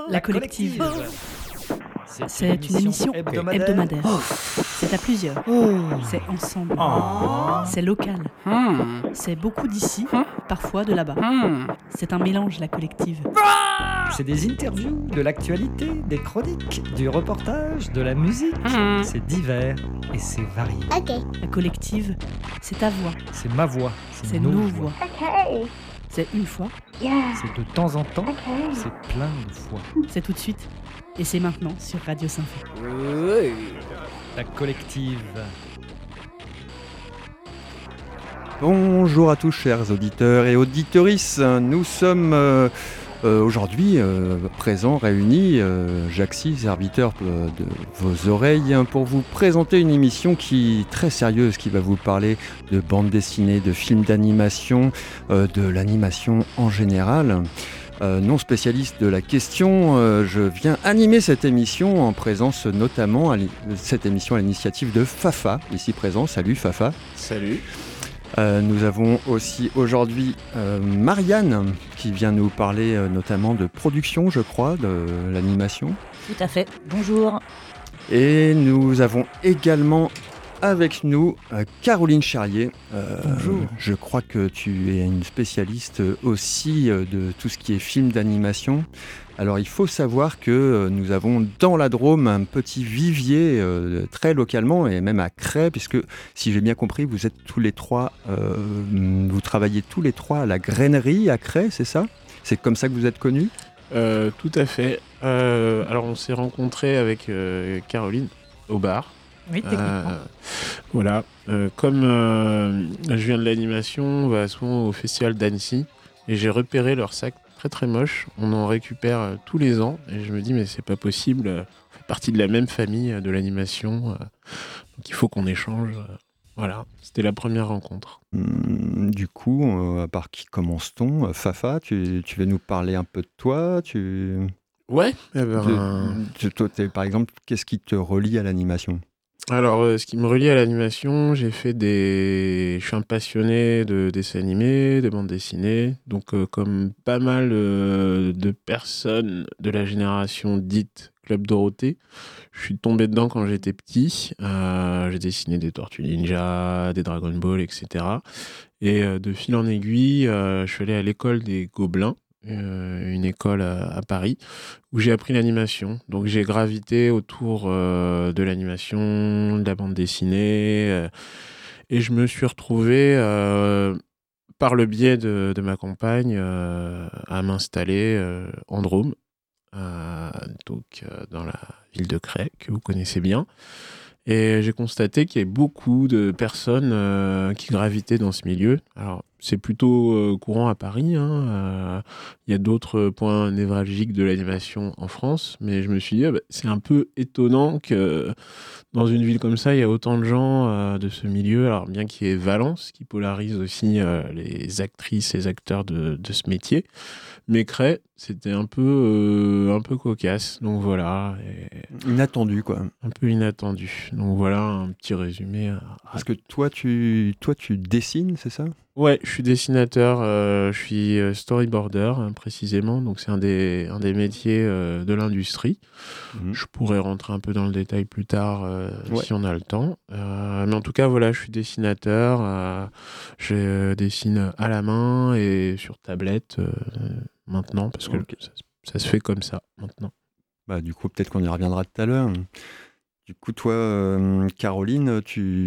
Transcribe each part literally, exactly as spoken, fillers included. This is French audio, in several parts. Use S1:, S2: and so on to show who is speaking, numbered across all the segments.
S1: La collective. C'est une émission hebdomadaire. hebdomadaire. Oh. C'est à plusieurs. Oh. C'est ensemble. Oh. C'est local. Hmm. C'est beaucoup d'ici, hmm. parfois de là-bas. Hmm. C'est un mélange, la collective.
S2: Ah. C'est des interviews, de l'actualité, des chroniques, du reportage, de la musique. Hmm. C'est divers et c'est varié.
S1: Okay. La collective, c'est ta voix.
S2: C'est ma voix. C'est,
S1: c'est
S2: nos,
S1: nos
S2: voix.
S1: voix. Okay. C'est une fois.
S2: Yeah. C'est de temps en temps. Okay. C'est plein de fois.
S1: C'est tout de suite. Et c'est maintenant sur Radio Symphy.
S2: Oui. La collective.
S3: Bonjour à tous, chers auditeurs et auditorices. Nous sommes euh, euh, aujourd'hui euh, présents, réunis, euh, Jaxi, serviteur de vos oreilles, pour vous présenter une émission qui est très sérieuse, qui va vous parler de bande dessinée, de films d'animation, euh, de l'animation en général. Euh, non spécialiste de la question, euh, je viens animer cette émission en présence notamment à cette émission à l'initiative de Fafa, ici présent. Salut Fafa.
S4: Salut.
S3: Euh, nous avons aussi aujourd'hui euh, Marianne qui vient nous parler euh, notamment de production, je crois, de l'animation.
S5: Tout à fait. Bonjour.
S3: Et nous avons également avec nous euh, Caroline Charrier. Euh,
S1: Bonjour.
S3: Je crois que tu es une spécialiste aussi euh, de tout ce qui est film d'animation. Alors il faut savoir que euh, nous avons dans la Drôme un petit vivier euh, très localement et même à Cray, puisque si j'ai bien compris, vous êtes tous les trois, euh, vous travaillez tous les trois à la grainerie à Cray, c'est ça ? C'est comme ça que vous êtes connus ?
S4: euh, Tout à fait. Euh, alors on s'est rencontrés avec euh, Caroline au bar.
S5: Oui, techniquement.
S4: Euh, voilà. Euh, comme euh, je viens de l'animation, on va souvent au festival d'Annecy et j'ai repéré leur sac très très moche. On en récupère euh, tous les ans et je me dis mais c'est pas possible. On fait partie de la même famille euh, de l'animation, euh, donc il faut qu'on échange. Euh, voilà, c'était la première rencontre.
S3: Hum, du coup, euh, par qui commence-t-on ? Fafa, tu, tu veux nous parler un peu de toi ? tu...
S4: Ouais. Eh ben...
S3: de, de, toi, par exemple, qu'est-ce qui te relie à l'animation ?
S4: Alors, euh, ce qui me relie à l'animation, j'ai fait des... Je suis un passionné de dessins animés, de bandes dessinées. Donc, euh, comme pas mal euh, de personnes de la génération dite Club Dorothée, je suis tombé dedans quand j'étais petit. Euh, j'ai dessiné des Tortues Ninja, des Dragon Ball, et cetera. Et euh, de fil en aiguille, euh, je suis allé à l'école des Gobelins. Euh, une école à, à Paris où j'ai appris l'animation. Donc j'ai gravité autour euh, de l'animation, de la bande dessinée euh, et je me suis retrouvé euh, par le biais de, de ma compagne euh, à m'installer euh, en Drôme, euh, donc euh, dans la ville de Cray que vous connaissez bien. Et j'ai constaté qu'il y avait beaucoup de personnes euh, qui gravitaient dans ce milieu. Alors, c'est plutôt euh, courant à Paris. Hein. Euh, il y a d'autres points névralgiques de l'animation en France. Mais je me suis dit, ah bah, c'est un peu étonnant que dans une ville comme ça, il y a autant de gens euh, de ce milieu. Alors, bien qu'il y ait Valence, qui polarise aussi euh, les actrices et les acteurs de, de ce métier. Mais Cray, c'était un peu, euh, un peu cocasse. Donc voilà. Et...
S3: Inattendu, quoi.
S4: Un peu inattendu. Donc voilà un petit résumé.
S3: Parce que toi, tu, toi, tu dessines, c'est ça ?
S4: Ouais, je suis dessinateur, euh, je suis storyboarder hein, précisément. Donc c'est un des, un des métiers euh, de l'industrie. Mmh. Je pourrais rentrer un peu dans le détail plus tard euh, ouais. si on a le temps. Euh, mais en tout cas, voilà, je suis dessinateur. Euh, je dessine à la main et sur tablette euh, maintenant parce que okay. ça, ça se fait comme ça maintenant.
S3: Bah, du coup, peut-être qu'on y reviendra tout à l'heure. Du coup, toi, euh, Caroline,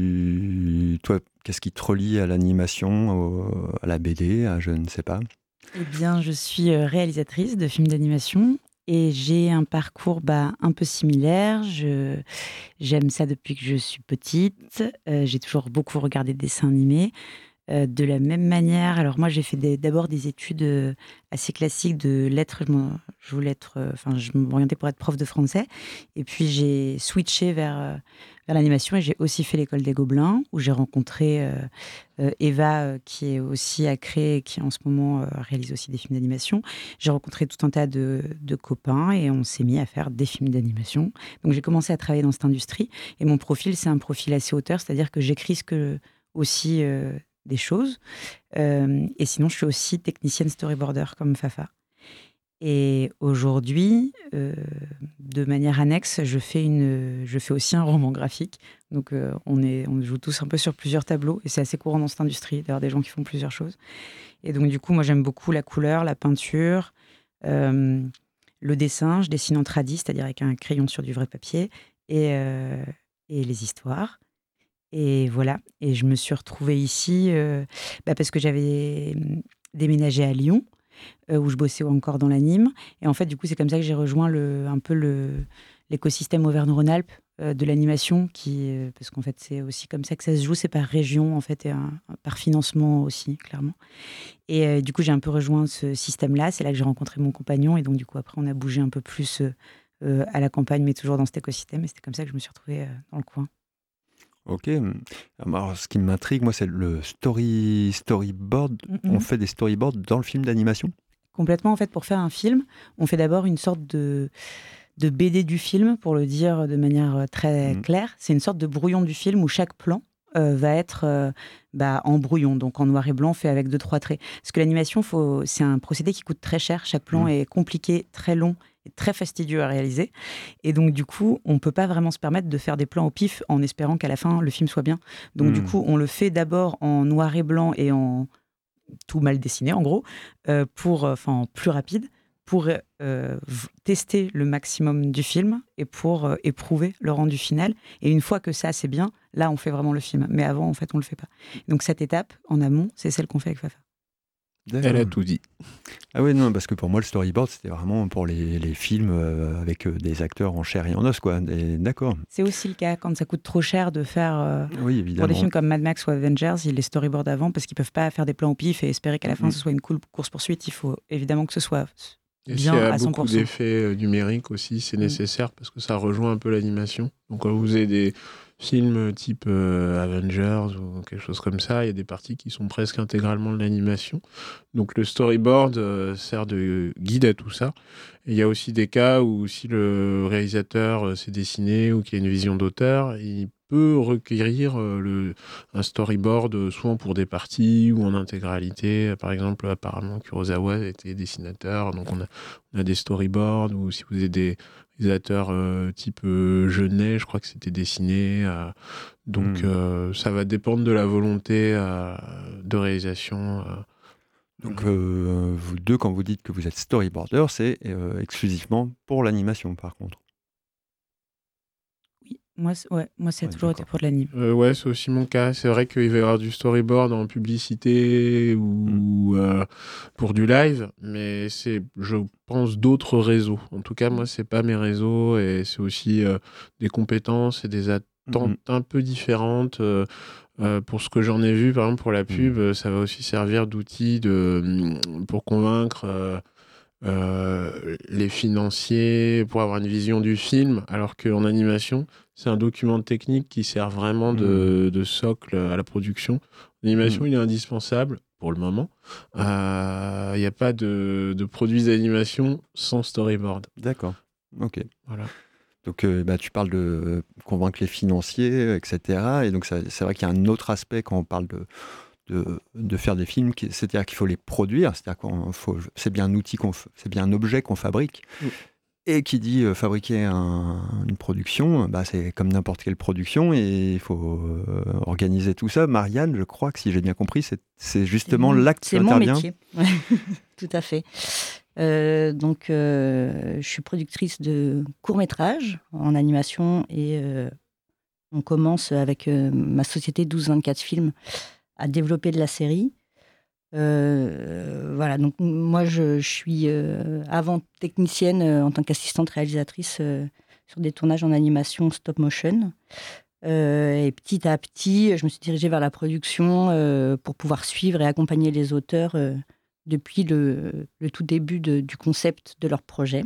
S3: tu... toi, qu'est-ce qui te relie à l'animation, au... à la B D, à je ne sais pas ?
S5: Eh bien, je suis réalisatrice de films d'animation et j'ai un parcours bah, un peu similaire. Je... J'aime ça depuis que je suis petite. Euh, j'ai toujours beaucoup regardé des dessins animés. Euh, de la même manière, alors moi j'ai fait des, d'abord des études euh, assez classiques de lettres, je, je voulais être, enfin euh, je m'orientais pour être prof de français, et puis j'ai switché vers, euh, vers l'animation et j'ai aussi fait l'école des Gobelins où j'ai rencontré euh, euh, Eva euh, qui est aussi à Cray et qui en ce moment euh, réalise aussi des films d'animation. J'ai rencontré tout un tas de, de copains et on s'est mis à faire des films d'animation. Donc j'ai commencé à travailler dans cette industrie et mon profil c'est un profil assez auteur, c'est-à-dire que j'écris ce que aussi euh, des choses. Euh, et sinon, je suis aussi technicienne storyboarder comme Fafa. Et aujourd'hui, euh, de manière annexe, je fais, une, je fais aussi un roman graphique. Donc, euh, on, est, on joue tous un peu sur plusieurs tableaux. Et c'est assez courant dans cette industrie, d'avoir des gens qui font plusieurs choses. Et donc, du coup, moi, j'aime beaucoup la couleur, la peinture, euh, le dessin. Je dessine en tradi, c'est-à-dire avec un crayon sur du vrai papier, et, euh, et les histoires. Et voilà. Et je me suis retrouvée ici euh, bah parce que j'avais déménagé à Lyon, euh, où je bossais encore dans l'anime. Et en fait, du coup, c'est comme ça que j'ai rejoint le, un peu le, l'écosystème Auvergne-Rhône-Alpes euh, de l'animation, qui, euh, parce qu'en fait, c'est aussi comme ça que ça se joue, c'est par région, en fait, et un, par financement aussi, clairement. Et euh, du coup, j'ai un peu rejoint ce système-là. C'est là que j'ai rencontré mon compagnon. Et donc, du coup, après, on a bougé un peu plus euh, euh, à la campagne, mais toujours dans cet écosystème. Et c'était comme ça que je me suis retrouvée euh, dans le coin.
S3: Ok. Alors, ce qui m'intrigue, moi, c'est le story, storyboard. Mm-hmm. On fait des storyboards dans le film d'animation ?
S5: Complètement. En fait, pour faire un film, on fait d'abord une sorte de, de B D du film, pour le dire de manière très mmh. claire. C'est une sorte de brouillon du film où chaque plan euh, va être euh, bah, en brouillon, donc en noir et blanc, fait avec deux, trois traits. Parce que l'animation, faut, c'est un procédé qui coûte très cher. Chaque plan mmh. est compliqué, très long et très fastidieux à réaliser. Et donc, du coup, on ne peut pas vraiment se permettre de faire des plans au pif en espérant qu'à la fin, le film soit bien. Donc, mmh. du coup, on le fait d'abord en noir et blanc et en tout mal dessiné, en gros, euh, pour, enfin, plus rapide, pour euh, tester le maximum du film et pour euh, éprouver le rendu final. Et une fois que ça, c'est bien, là, on fait vraiment le film. Mais avant, en fait, on ne le fait pas. Donc, cette étape, en amont, c'est celle qu'on fait avec Fafa.
S4: Elle a tout dit.
S3: Ah oui, non, parce que pour moi, le storyboard, c'était vraiment pour les, les films euh, avec euh, des acteurs en chair et en os, quoi. Et, d'accord.
S5: C'est aussi le cas quand ça coûte trop cher de faire, euh,
S3: oui, évidemment.
S5: Pour des films comme Mad Max ou Avengers, ils les storyboardent avant parce qu'ils ne peuvent pas faire des plans au pif et espérer qu'à la fin, mmh. ce soit une cool course-poursuite. Il faut évidemment que ce soit
S4: et
S5: bien
S4: à cent pour cent.
S5: Il y a
S4: beaucoup d'effets euh, numériques aussi, c'est mmh. nécessaire parce que ça rejoint un peu l'animation. Donc quand vous avez des films type euh, Avengers ou quelque chose comme ça, il y a des parties qui sont presque intégralement de l'animation. Donc le storyboard euh, sert de guide à tout ça. Et il y a aussi des cas où si le réalisateur euh, s'est dessiné ou qu'il y a une vision d'auteur, il peut requérir euh, le, un storyboard euh, souvent pour des parties ou en intégralité. Par exemple, apparemment Kurosawa était dessinateur, donc on a, on a des storyboards, ou si vous avez des réalisateurs euh, type euh, Genet, je crois que c'était dessiné. Euh, donc mmh. euh, ça va dépendre de la volonté euh, de réalisation. Euh,
S3: Donc euh, vous deux, quand vous dites que vous êtes storyboarder, c'est euh, exclusivement pour l'animation, par contre.
S5: Oui, moi, ouais, moi ça a ouais, toujours d'accord. été pour de l'anime.
S4: Euh, ouais, c'est aussi mon cas. C'est vrai qu'il va y avoir du storyboard en publicité ou mmh. euh, pour du live, mais c'est, je pense, d'autres réseaux. En tout cas, moi, c'est pas mes réseaux et c'est aussi euh, des compétences et des attentes mmh. un peu différentes. Euh, Euh, pour ce que j'en ai vu, par exemple, pour la pub, mmh. ça va aussi servir d'outil de, pour convaincre euh, euh, les financiers, pour avoir une vision du film, alors qu'en animation, c'est un document technique qui sert vraiment de, mmh. de socle à la production. L'animation, mmh. il est indispensable, pour le moment. Il euh, n'y a pas de, de produits d'animation sans storyboard.
S3: D'accord, ok.
S4: Voilà.
S3: Donc, euh, bah, tu parles de convaincre les financiers, et cetera. Et donc, ça, c'est vrai qu'il y a un autre aspect quand on parle de, de, de faire des films, qui, c'est-à-dire qu'il faut les produire. C'est-à-dire qu'on faut, c'est bien un outil, qu'on, c'est bien un objet qu'on fabrique. Mmh. Et qui dit euh, fabriquer un, une production, bah, c'est comme n'importe quelle production et il faut euh, organiser tout ça. Marianne, je crois que si j'ai bien compris, c'est, c'est justement
S6: c'est
S3: là que tu interviens.
S6: C'est mon métier, tout à fait. Euh, donc, euh, je suis productrice de courts-métrages en animation et euh, on commence avec euh, ma société douze vingt-quatre Films à développer de la série. Euh, voilà, donc moi je, je suis euh, avant technicienne euh, en tant qu'assistante réalisatrice euh, sur des tournages en animation stop motion. Euh, et petit à petit, je me suis dirigée vers la production euh, pour pouvoir suivre et accompagner les auteurs euh, depuis le, le tout début de, du concept de leur projet.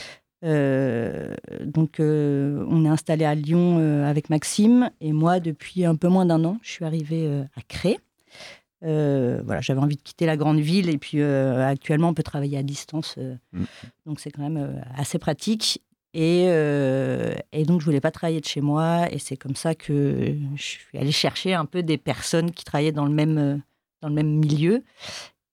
S6: Euh, donc, euh, on est installé à Lyon euh, avec Maxime et moi depuis un peu moins d'un an, je suis arrivée euh, à Cré. Euh, voilà, j'avais envie de quitter la grande ville et puis euh, actuellement on peut travailler à distance, euh, mmh. donc c'est quand même euh, assez pratique. Et, euh, et donc je voulais pas travailler de chez moi et c'est comme ça que je suis allée chercher un peu des personnes qui travaillaient dans le même, dans le même milieu.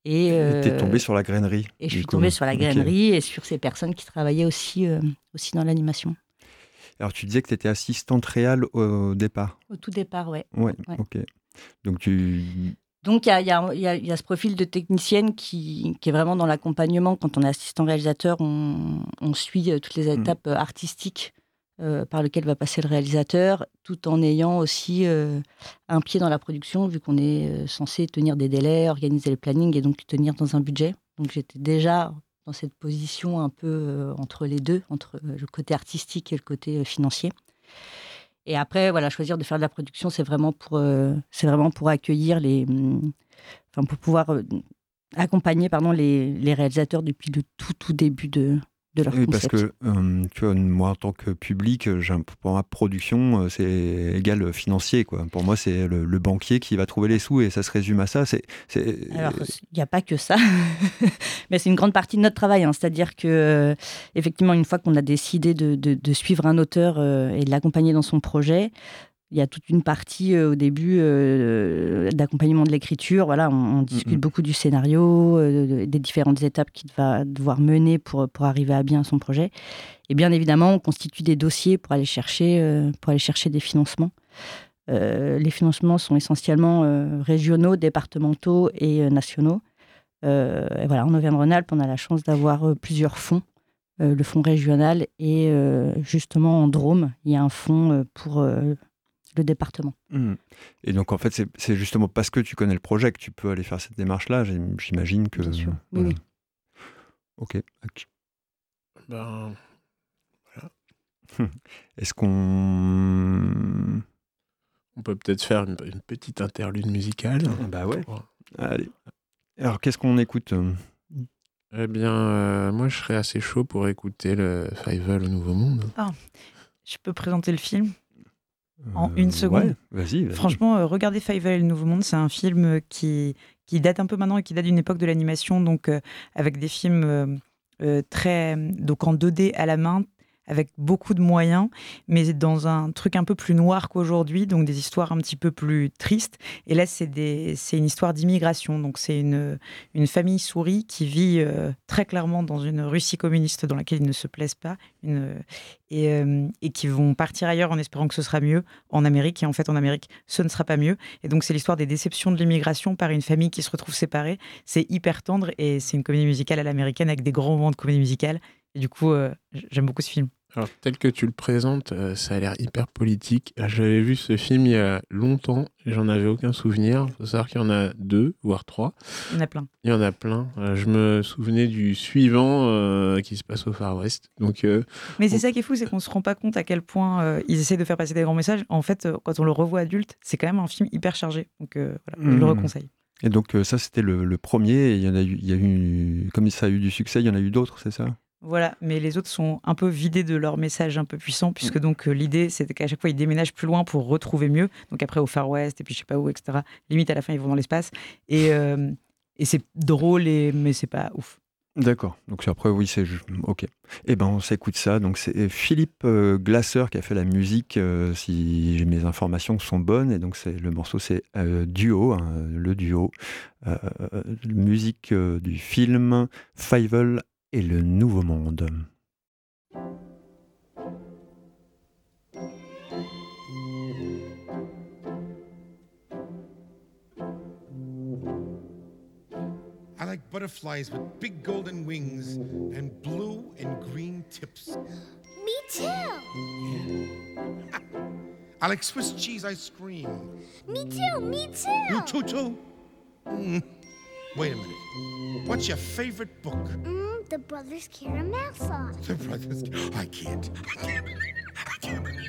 S6: Et euh,
S3: tu es tombée sur la grainerie.
S6: Et je suis tombée sur la grainerie okay. et sur ces personnes qui travaillaient aussi, euh, aussi dans l'animation.
S3: Alors, tu disais que tu étais assistante réelle au départ.
S6: Au tout départ, ouais.
S3: Ouais,
S6: ouais.
S3: ok. Donc, tu...
S6: Donc, il y a, y, a, y, a, y a ce profil de technicienne qui, qui est vraiment dans l'accompagnement. Quand on est assistant réalisateur, on, on suit toutes les étapes mmh. artistiques euh, par lesquelles va passer le réalisateur, tout en ayant aussi euh, un pied dans la production, vu qu'on est euh, censé tenir des délais, organiser le planning et donc tenir dans un budget. Donc, j'étais déjà dans cette position un peu euh, entre les deux, entre euh, le côté artistique et le côté euh, financier. Et après, voilà, choisir de faire de la production, c'est vraiment pour, euh, c'est vraiment pour accueillir les, enfin pour pouvoir euh, accompagner, pardon, les, les réalisateurs depuis le tout tout début de, de leur
S3: oui,
S6: concept.
S3: Parce que euh, tu vois, moi en tant que public, j'ai, pour ma production, c'est égal financier, quoi. Pour moi, c'est le, le banquier qui va trouver les sous et ça se résume à ça. C'est, c'est...
S6: Alors, il n'y a pas que ça, mais c'est une grande partie de notre travail. Hein. C'est-à-dire que, euh, effectivement, une fois qu'on a décidé de, de, de suivre un auteur euh, et de l'accompagner dans son projet, il y a toute une partie euh, au début euh, d'accompagnement de l'écriture. Voilà, on, on discute mmh. beaucoup du scénario, euh, des différentes étapes qu'il va devoir mener pour, pour arriver à bien son projet. Et bien évidemment, on constitue des dossiers pour aller chercher, euh, pour aller chercher des financements. Euh, les financements sont essentiellement euh, régionaux, départementaux et euh, nationaux. Euh, et voilà, en Auvergne-Rhône-Alpes, on a la chance d'avoir euh, plusieurs fonds. Euh, le fonds régional et euh, justement en Drôme, il y a un fonds euh, pour euh, le département.
S3: Mmh. Et donc en fait, c'est, c'est justement parce que tu connais le projet que tu peux aller faire cette démarche-là. J'imagine que.
S6: Bien sûr. Oui,
S3: voilà.
S6: oui.
S3: Ok.
S4: Ben voilà.
S3: Est-ce qu'on
S4: On peut peut-être faire une, une petite interlude musicale.
S3: Bah ouais. Pour... Allez. Alors qu'est-ce qu'on écoute?
S4: Eh bien, euh, moi, je serais assez chaud pour écouter le Fievel au Nouveau Monde.
S5: Ah, je peux présenter le film en une seconde.
S3: Ouais, vas-y, vas-y.
S5: Franchement, euh, regardez Fievel et le Nouveau Monde, c'est un film qui, qui date un peu maintenant et qui date d'une époque de l'animation, donc euh, avec des films euh, euh, très, donc en deux D à la main, avec beaucoup de moyens, mais dans un truc un peu plus noir qu'aujourd'hui, donc des histoires un petit peu plus tristes. Et là, c'est, des, c'est une histoire d'immigration. Donc, c'est une, une famille souris qui vit euh, très clairement dans une Russie communiste dans laquelle ils ne se plaisent pas, une, et, euh, et qui vont partir ailleurs en espérant que ce sera mieux en Amérique. Et en fait, en Amérique, ce ne sera pas mieux. Et donc, c'est l'histoire des déceptions de l'immigration par une famille qui se retrouve séparée. C'est hyper tendre et c'est une comédie musicale à l'américaine avec des grands moments de comédie musicale. Et du coup, euh, j'aime beaucoup ce film.
S4: Alors, tel que tu le présentes, euh, ça a l'air hyper politique. J'avais vu ce film il y a longtemps et j'en avais aucun souvenir. Il faut savoir qu'il y en a deux, voire trois.
S5: Il y en a plein.
S4: Il y en a plein. Euh, je me souvenais du suivant euh, qui se passe au Far West. Donc, euh,
S5: Mais c'est
S4: on...
S5: ça qui est fou, c'est qu'on ne se rend pas compte à quel point euh, ils essaient de faire passer des grands messages. En fait, euh, quand on le revoit adulte, c'est quand même un film hyper chargé. Donc euh, voilà, mmh. je le reconseille.
S3: Et donc euh, ça, c'était le, le premier. Et il y en a eu, il y a eu, comme ça a eu du succès, il y en a eu d'autres, c'est ça ?
S5: Voilà, mais les autres sont un peu vidés de leur message un peu puissant, puisque donc euh, l'idée, c'est qu'à chaque fois, ils déménagent plus loin pour retrouver mieux. Donc après, au Far West, et puis je sais pas où, et cetera. Limite, à la fin, ils vont dans l'espace. Et, euh, et c'est drôle, et... mais c'est pas ouf.
S3: D'accord. Donc après, oui, c'est... Ok. Eh ben, on s'écoute ça. Donc c'est Philippe euh, Glasser qui a fait la musique, euh, si mes informations sont bonnes. Et donc c'est, le morceau, c'est euh, Duo, hein, le duo. Euh, musique euh, du film Fievel et le Nouveau Monde.
S7: I like butterflies with big golden wings and blue and green tips.
S8: Me too.
S7: Yeah. I like Swiss cheese ice cream.
S8: Me too, me too.
S7: You too, too? Mm. Wait a minute. What's your favorite book?
S8: Mm, the Brothers Karamazov.
S7: The Brothers... I can't. I can't believe it. I can't believe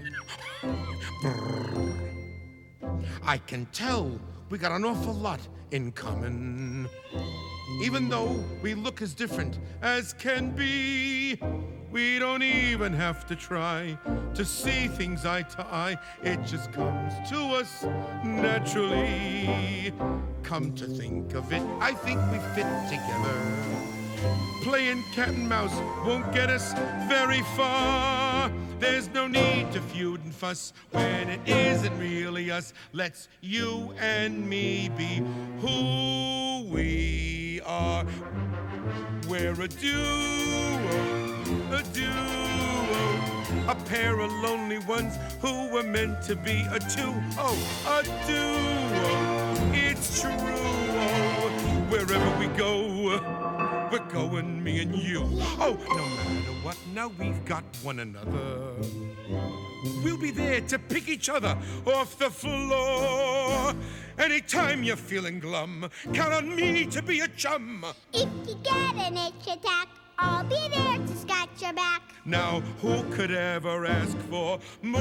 S7: it. I can tell we got an awful lot in common. Even though we look as different as can be, we don't even have to try to see things eye to eye. It just comes to us naturally. Come to think of it, I think we fit together. Playing cat and mouse won't get us very far. There's no need to feud and fuss when it isn't really us. Let's you and me be who we are. We're a duo, a duo, a pair of lonely ones who were meant to be a two. Oh, a duo, it's true. Oh, wherever we go, we're going, me and you. Oh, no matter what, now we've got one another. We'll be there to pick each other off the floor. Anytime you're feeling glum, count on me to be a chum.
S8: If you get an itch attack, I'll be there to scratch your back.
S7: Now, who could ever ask for more?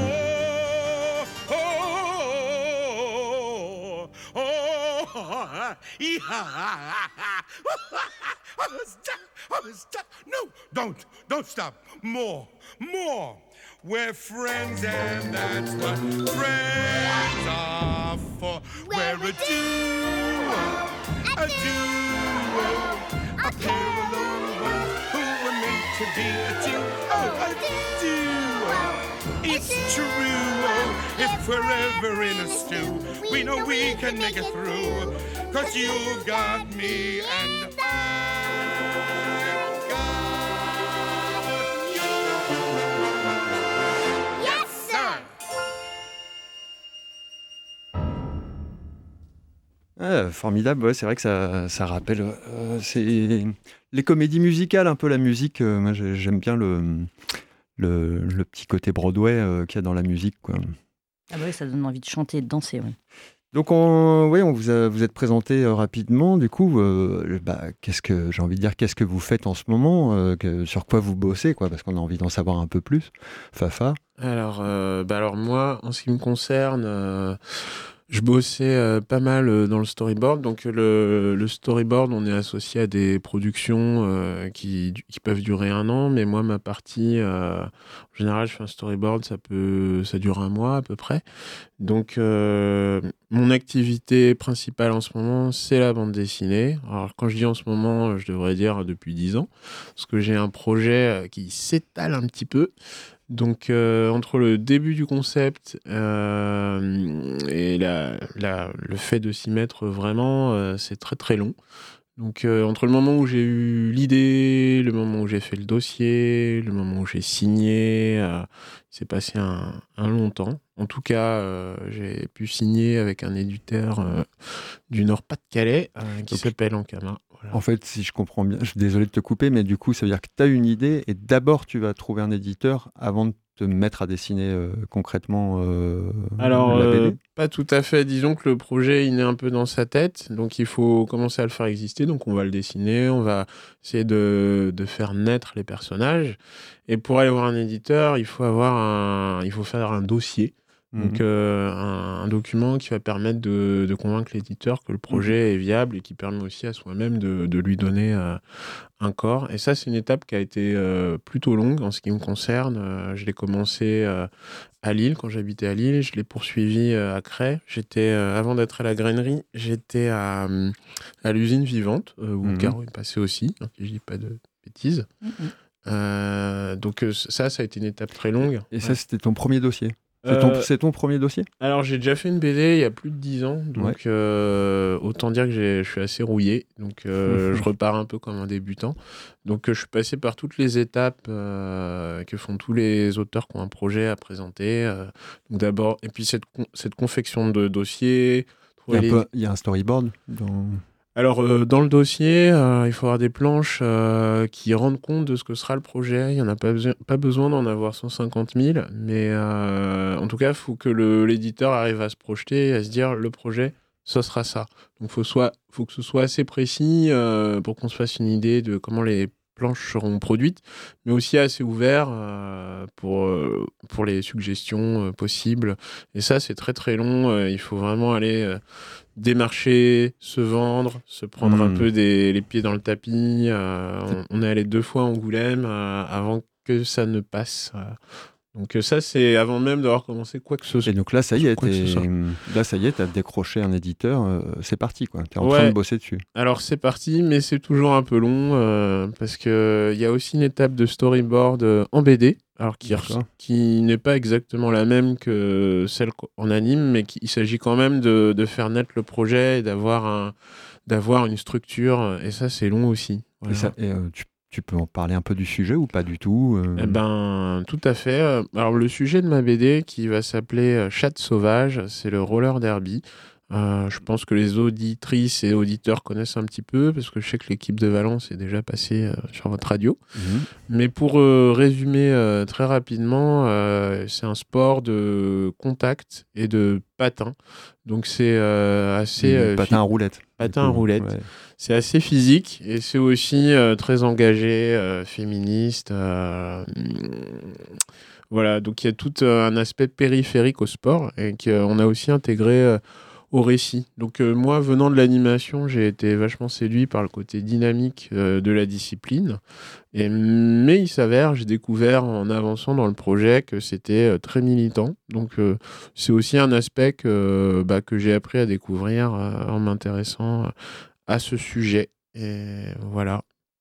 S7: Oh, oh, yeah. Oh, stop, oh, stop. No, don't, don't stop. More, more. We're friends and that's what friends are for. We're a duo, a duo, a pair of lonely ones who were meant to be a duo. Oh, a duo, it's true. If we're ever in a stew, we know we can make it through. Cause you've got me and I've got you.
S8: Yes, sir.
S3: Ah, formidable, ouais, c'est vrai que ça, ça rappelle euh, c'est les comédies musicales, un peu la musique. Euh, moi, j'ai- j'aime bien le, le, le petit côté Broadway euh, qu'il y a dans la musique, quoi.
S6: Ah bah oui, ça donne envie de chanter et de danser, oui.
S3: Donc, on, oui, on vous, a, vous êtes présenté euh, rapidement. Du coup, euh, bah, qu'est-ce que j'ai envie de dire, qu'est-ce que vous faites en ce moment, euh, que- sur quoi vous bossez, quoi, parce qu'on a envie d'en savoir un peu plus. Fafa.
S4: Alors, euh, bah alors moi, en ce qui me concerne, euh, je bossais euh, pas mal euh, dans le storyboard. Donc le, le storyboard, on est associé à des productions euh, qui, qui peuvent durer un an, mais moi, ma partie, euh, en général, je fais un storyboard, ça peut, ça dure un mois à peu près. Donc euh, mon activité principale en ce moment, c'est la bande dessinée. Alors quand je dis en ce moment, je devrais dire depuis dix ans, parce que j'ai un projet euh, qui s'étale un petit peu. Donc, euh, entre le début du concept euh, et la, la- le fait de s'y mettre vraiment, euh, c'est très très long. Donc, euh, entre le moment où j'ai eu l'idée, le moment où j'ai fait le dossier, le moment où j'ai signé, euh, il s'est passé un, un long temps. En tout cas, euh, j'ai pu signer avec un éditeur euh, du Nord-Pas-de-Calais euh, qui
S3: Donc,
S4: s'appelle Ankama. Voilà.
S3: En fait, si je comprends bien, je suis désolé de te couper, mais du coup, ça veut dire que tu as une idée et d'abord tu vas trouver un éditeur avant de te mettre à dessiner euh, concrètement euh,
S4: Alors,
S3: la
S4: euh,
S3: B D.
S4: pas tout à fait. Disons que le projet, il est un peu dans sa tête. Donc, il faut commencer à le faire exister. Donc, on va le dessiner. On va essayer de, de faire naître les personnages. Et pour aller voir un éditeur, il faut avoir un, il faut faire un dossier. Donc,
S3: Mhm.
S4: euh, un, un document qui va permettre de, de convaincre l'éditeur que le projet est viable et qui permet aussi à soi-même de, de lui donner euh, un corps. Et ça, c'est une étape qui a été euh, plutôt longue en ce qui me concerne. Euh, je l'ai commencé euh, à Lille, quand j'habitais à Lille. Je l'ai poursuivi euh, à Cray. J'étais, euh, avant d'être à la grainerie, j'étais à, euh, à l'usine vivante, euh, où
S3: Mhm.
S4: Caro est passé aussi, hein, si je dis pas de bêtises.
S6: Mhm.
S4: Euh, donc euh, ça, ça a été une étape très longue.
S3: Et ça,
S4: Ouais.
S3: c'était ton premier dossier. C'est ton,
S4: Euh,
S3: c'est ton premier dossier.
S4: Alors, j'ai déjà fait une B D il y a plus de dix ans, donc
S3: Ouais.
S4: euh, autant dire que j'ai- je suis assez rouillé. Donc, euh, je repars un peu comme un débutant. Donc, euh, je suis passé par toutes les étapes euh, que font tous les auteurs qui ont un projet à présenter. euh. Donc, d'abord, et puis cette, con- cette confection de dossier.
S3: Il y, a
S4: trouver
S3: un
S4: les-
S3: peu- il y a un storyboard dans...
S4: Alors, euh, dans le dossier, euh, il faut avoir des planches euh, qui rendent compte de ce que sera le projet. Il n'y en a pas, beso- pas besoin d'en avoir cent cinquante mille, mais euh, en tout cas, il faut que le- l'éditeur arrive à se projeter, à se dire le projet, ce sera ça. Donc, il faut, soit- faut que ce soit assez précis euh, pour qu'on se fasse une idée de comment les planches seront produites, mais aussi assez ouvert euh, pour, euh, pour les suggestions euh, possibles. Et ça, c'est très très long. Euh, il faut vraiment aller euh, démarcher, se vendre, se prendre un
S3: Mm.
S4: peu des, les pieds dans le tapis. Euh, on, on est allé deux fois à Angoulême euh, avant que ça ne passe. euh. Donc euh, ça, c'est avant même d'avoir commencé quoi que ce
S3: Et
S4: soit.
S3: donc là, ça y est,
S4: Quoi que ce
S3: t'es-
S4: soit.
S3: là, ça y est, t'as décroché un éditeur. euh, c'est parti, quoi. T'es en
S4: Ouais.
S3: train de bosser dessus.
S4: Alors c'est parti, mais c'est toujours un peu long euh, parce que il y a aussi une étape de storyboard euh, en B D, alors qui,
S3: D'accord.
S4: qui n'est pas exactement la même que celle en anime, mais qui- il s'agit quand même de, de faire naître le projet et d'avoir un, d'avoir une structure, et ça, c'est long aussi. Voilà.
S3: Et ça, et, euh, tu, tu peux en parler un peu du sujet ou pas du tout euh...
S4: Eh ben, tout à fait. Alors, le sujet de ma B D, qui va s'appeler Chatte sauvage, c'est le roller derby. Euh, je pense que les auditrices et auditeurs connaissent un petit peu, parce que je sais que l'équipe de Valence est déjà passée euh, sur votre radio. Mmh. Mais pour euh, résumer euh, très rapidement, euh, c'est un sport de contact et de patin. Donc c'est euh, assez...
S3: Euh, patin
S4: fi-
S3: à roulette.
S4: Patin à roulette. Ouais. C'est assez physique et c'est aussi euh, très engagé, euh, féministe. Euh, voilà, donc il y a tout euh, un aspect périphérique au sport et qu'on a aussi intégré... Euh, au récit. Donc euh, moi, venant de l'animation, j'ai été vachement séduit par le côté dynamique euh, de la discipline. Et, mais il s'avère, j'ai découvert en avançant dans le projet que c'était euh, très militant. Donc euh, c'est aussi un aspect que, bah, que j'ai appris à découvrir euh, en m'intéressant à ce sujet. Et voilà.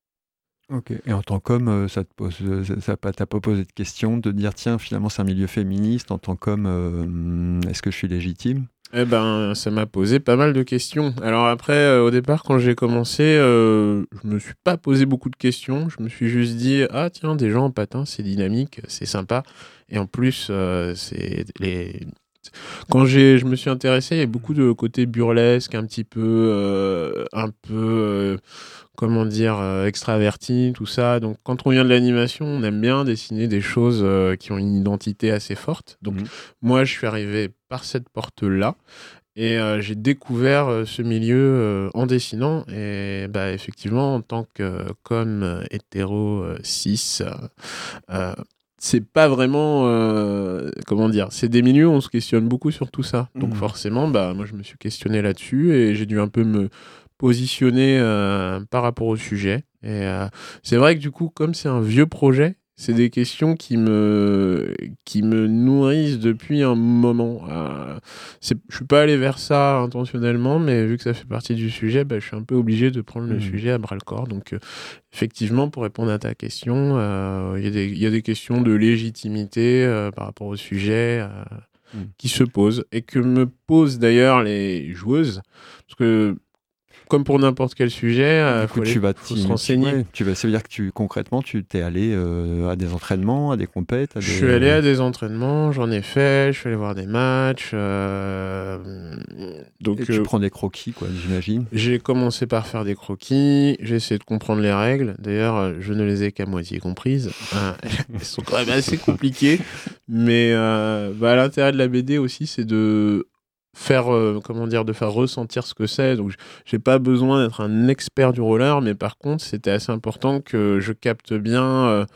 S3: Ok. Et en tant qu'homme, ça te pose, ça t'a pas posé de question de dire tiens, finalement c'est un milieu féministe. En tant qu'homme, euh, est-ce que je suis légitime ?
S4: Eh ben, ça m'a posé pas mal de questions. Alors après, euh, au départ, quand j'ai commencé, euh, je me suis pas posé beaucoup de questions. Je me suis juste dit, ah tiens, des gens en patin, c'est dynamique, c'est sympa. Et en plus, euh, c'est les... quand j'ai, je me suis intéressé, il y a beaucoup de côté burlesque, un petit peu, euh, un peu, euh, comment dire, euh, extraverti, tout ça. Donc, quand on vient de l'animation, on aime bien dessiner des choses euh, qui ont une identité assez forte. Donc, mmh. moi, je suis arrivé par cette porte-là et euh, j'ai découvert euh, ce milieu euh, en dessinant. Et bah, effectivement, en tant que comme euh, hétéro euh, cis, euh, c'est pas vraiment, euh, comment dire, c'est des milieux où on se questionne beaucoup sur tout ça. Donc, mmh. forcément, bah, moi, je me suis questionné là-dessus et j'ai dû un peu me positionner euh, par rapport au sujet. Et euh, c'est vrai que du coup, comme c'est un vieux projet, c'est des questions qui me, qui me nourrissent depuis un moment. Euh, c'est, je suis pas allé vers ça intentionnellement, mais vu que ça fait partie du sujet, bah, je suis un peu obligé de prendre mmh. le sujet à bras-le-corps. Donc, euh, effectivement, pour répondre à ta question, il euh, y, y a des questions de légitimité euh, par rapport au sujet euh, mmh. qui se posent et que me posent d'ailleurs les joueuses. Parce que comme pour n'importe quel sujet, il faut,
S3: tu vas
S4: faut se renseigner.
S3: Ouais, tu vas, ça veut dire que tu, concrètement, tu t'es allé euh, à des entraînements, à des compètes à des...
S4: Je suis allé à des entraînements, j'en ai fait, je suis allé voir des matchs. Euh...
S3: Donc, Et tu euh, prends des croquis, quoi, j'imagine.
S4: J'ai commencé par faire des croquis, j'ai essayé de comprendre les règles. D'ailleurs, je ne les ai qu'à moitié comprises. Elles sont quand même assez compliquées. Mais euh, bah, l'intérêt de la B D aussi, c'est de... faire euh, comment dire de faire ressentir ce que c'est. Donc j'ai pas besoin d'être un expert du roller, mais par contre c'était assez important que je capte bien euh,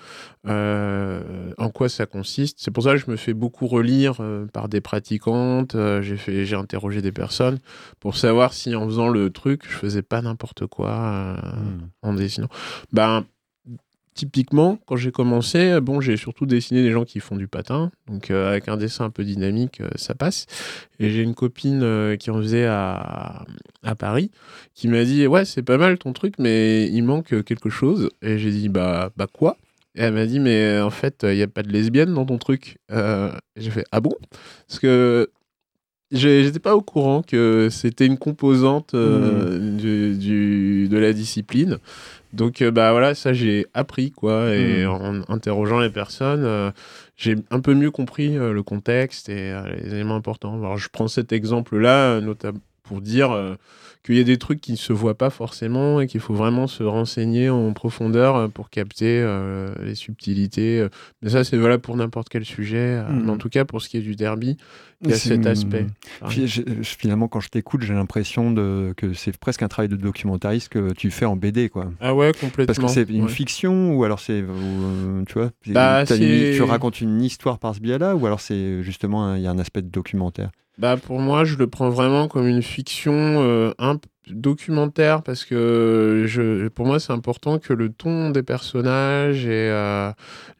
S4: euh, en quoi ça consiste. C'est pour ça que je me fais beaucoup relire euh, par des pratiquantes. Euh, j'ai fait j'ai interrogé des personnes pour savoir si en faisant le truc je faisais pas n'importe quoi euh, mmh. en dessinant. Ben typiquement, quand j'ai commencé, bon, j'ai surtout dessiné des gens qui font du patin. Donc, euh, avec un dessin un peu dynamique, euh, ça passe. Et j'ai une copine euh, qui en faisait à, à Paris, qui m'a dit « Ouais, c'est pas mal ton truc, mais il manque quelque chose. » Et j'ai dit bah, « Bah quoi ?» Et elle m'a dit « Mais en fait, il n'y a pas de lesbienne dans ton truc. Euh, » Et j'ai fait « Ah bon ?» Parce que j'étais pas au courant que c'était une composante euh, mmh. du, du, de la discipline. Donc, euh, bah voilà, ça j'ai appris, quoi. Et mmh. en interrogeant les personnes, euh, j'ai un peu mieux compris euh, le contexte et euh, les éléments importants. Alors, je prends cet exemple-là, notamment pour dire euh, qu'il y a des trucs qui ne se voient pas forcément et qu'il faut vraiment se renseigner en profondeur pour capter euh, les subtilités. Mais ça, c'est valable pour n'importe quel sujet. Mmh. Mais en tout cas, pour ce qui est du derby, il y a c'est... cet aspect.
S3: Puis, je, finalement, quand je t'écoute, j'ai l'impression de, que c'est presque un travail de documentariste que tu fais en B D, quoi.
S4: Ah ouais, complètement.
S3: Parce que c'est une
S4: ouais.
S3: fiction ou alors c'est, ou, tu vois,
S4: bah, c'est...
S3: Une, tu racontes une histoire par ce biais-là ou alors c'est justement il y a un aspect de documentaire.
S4: Bah pour moi, je le prends vraiment comme une fiction euh, un documentaire parce que je, pour moi, c'est important que le ton des personnages et euh,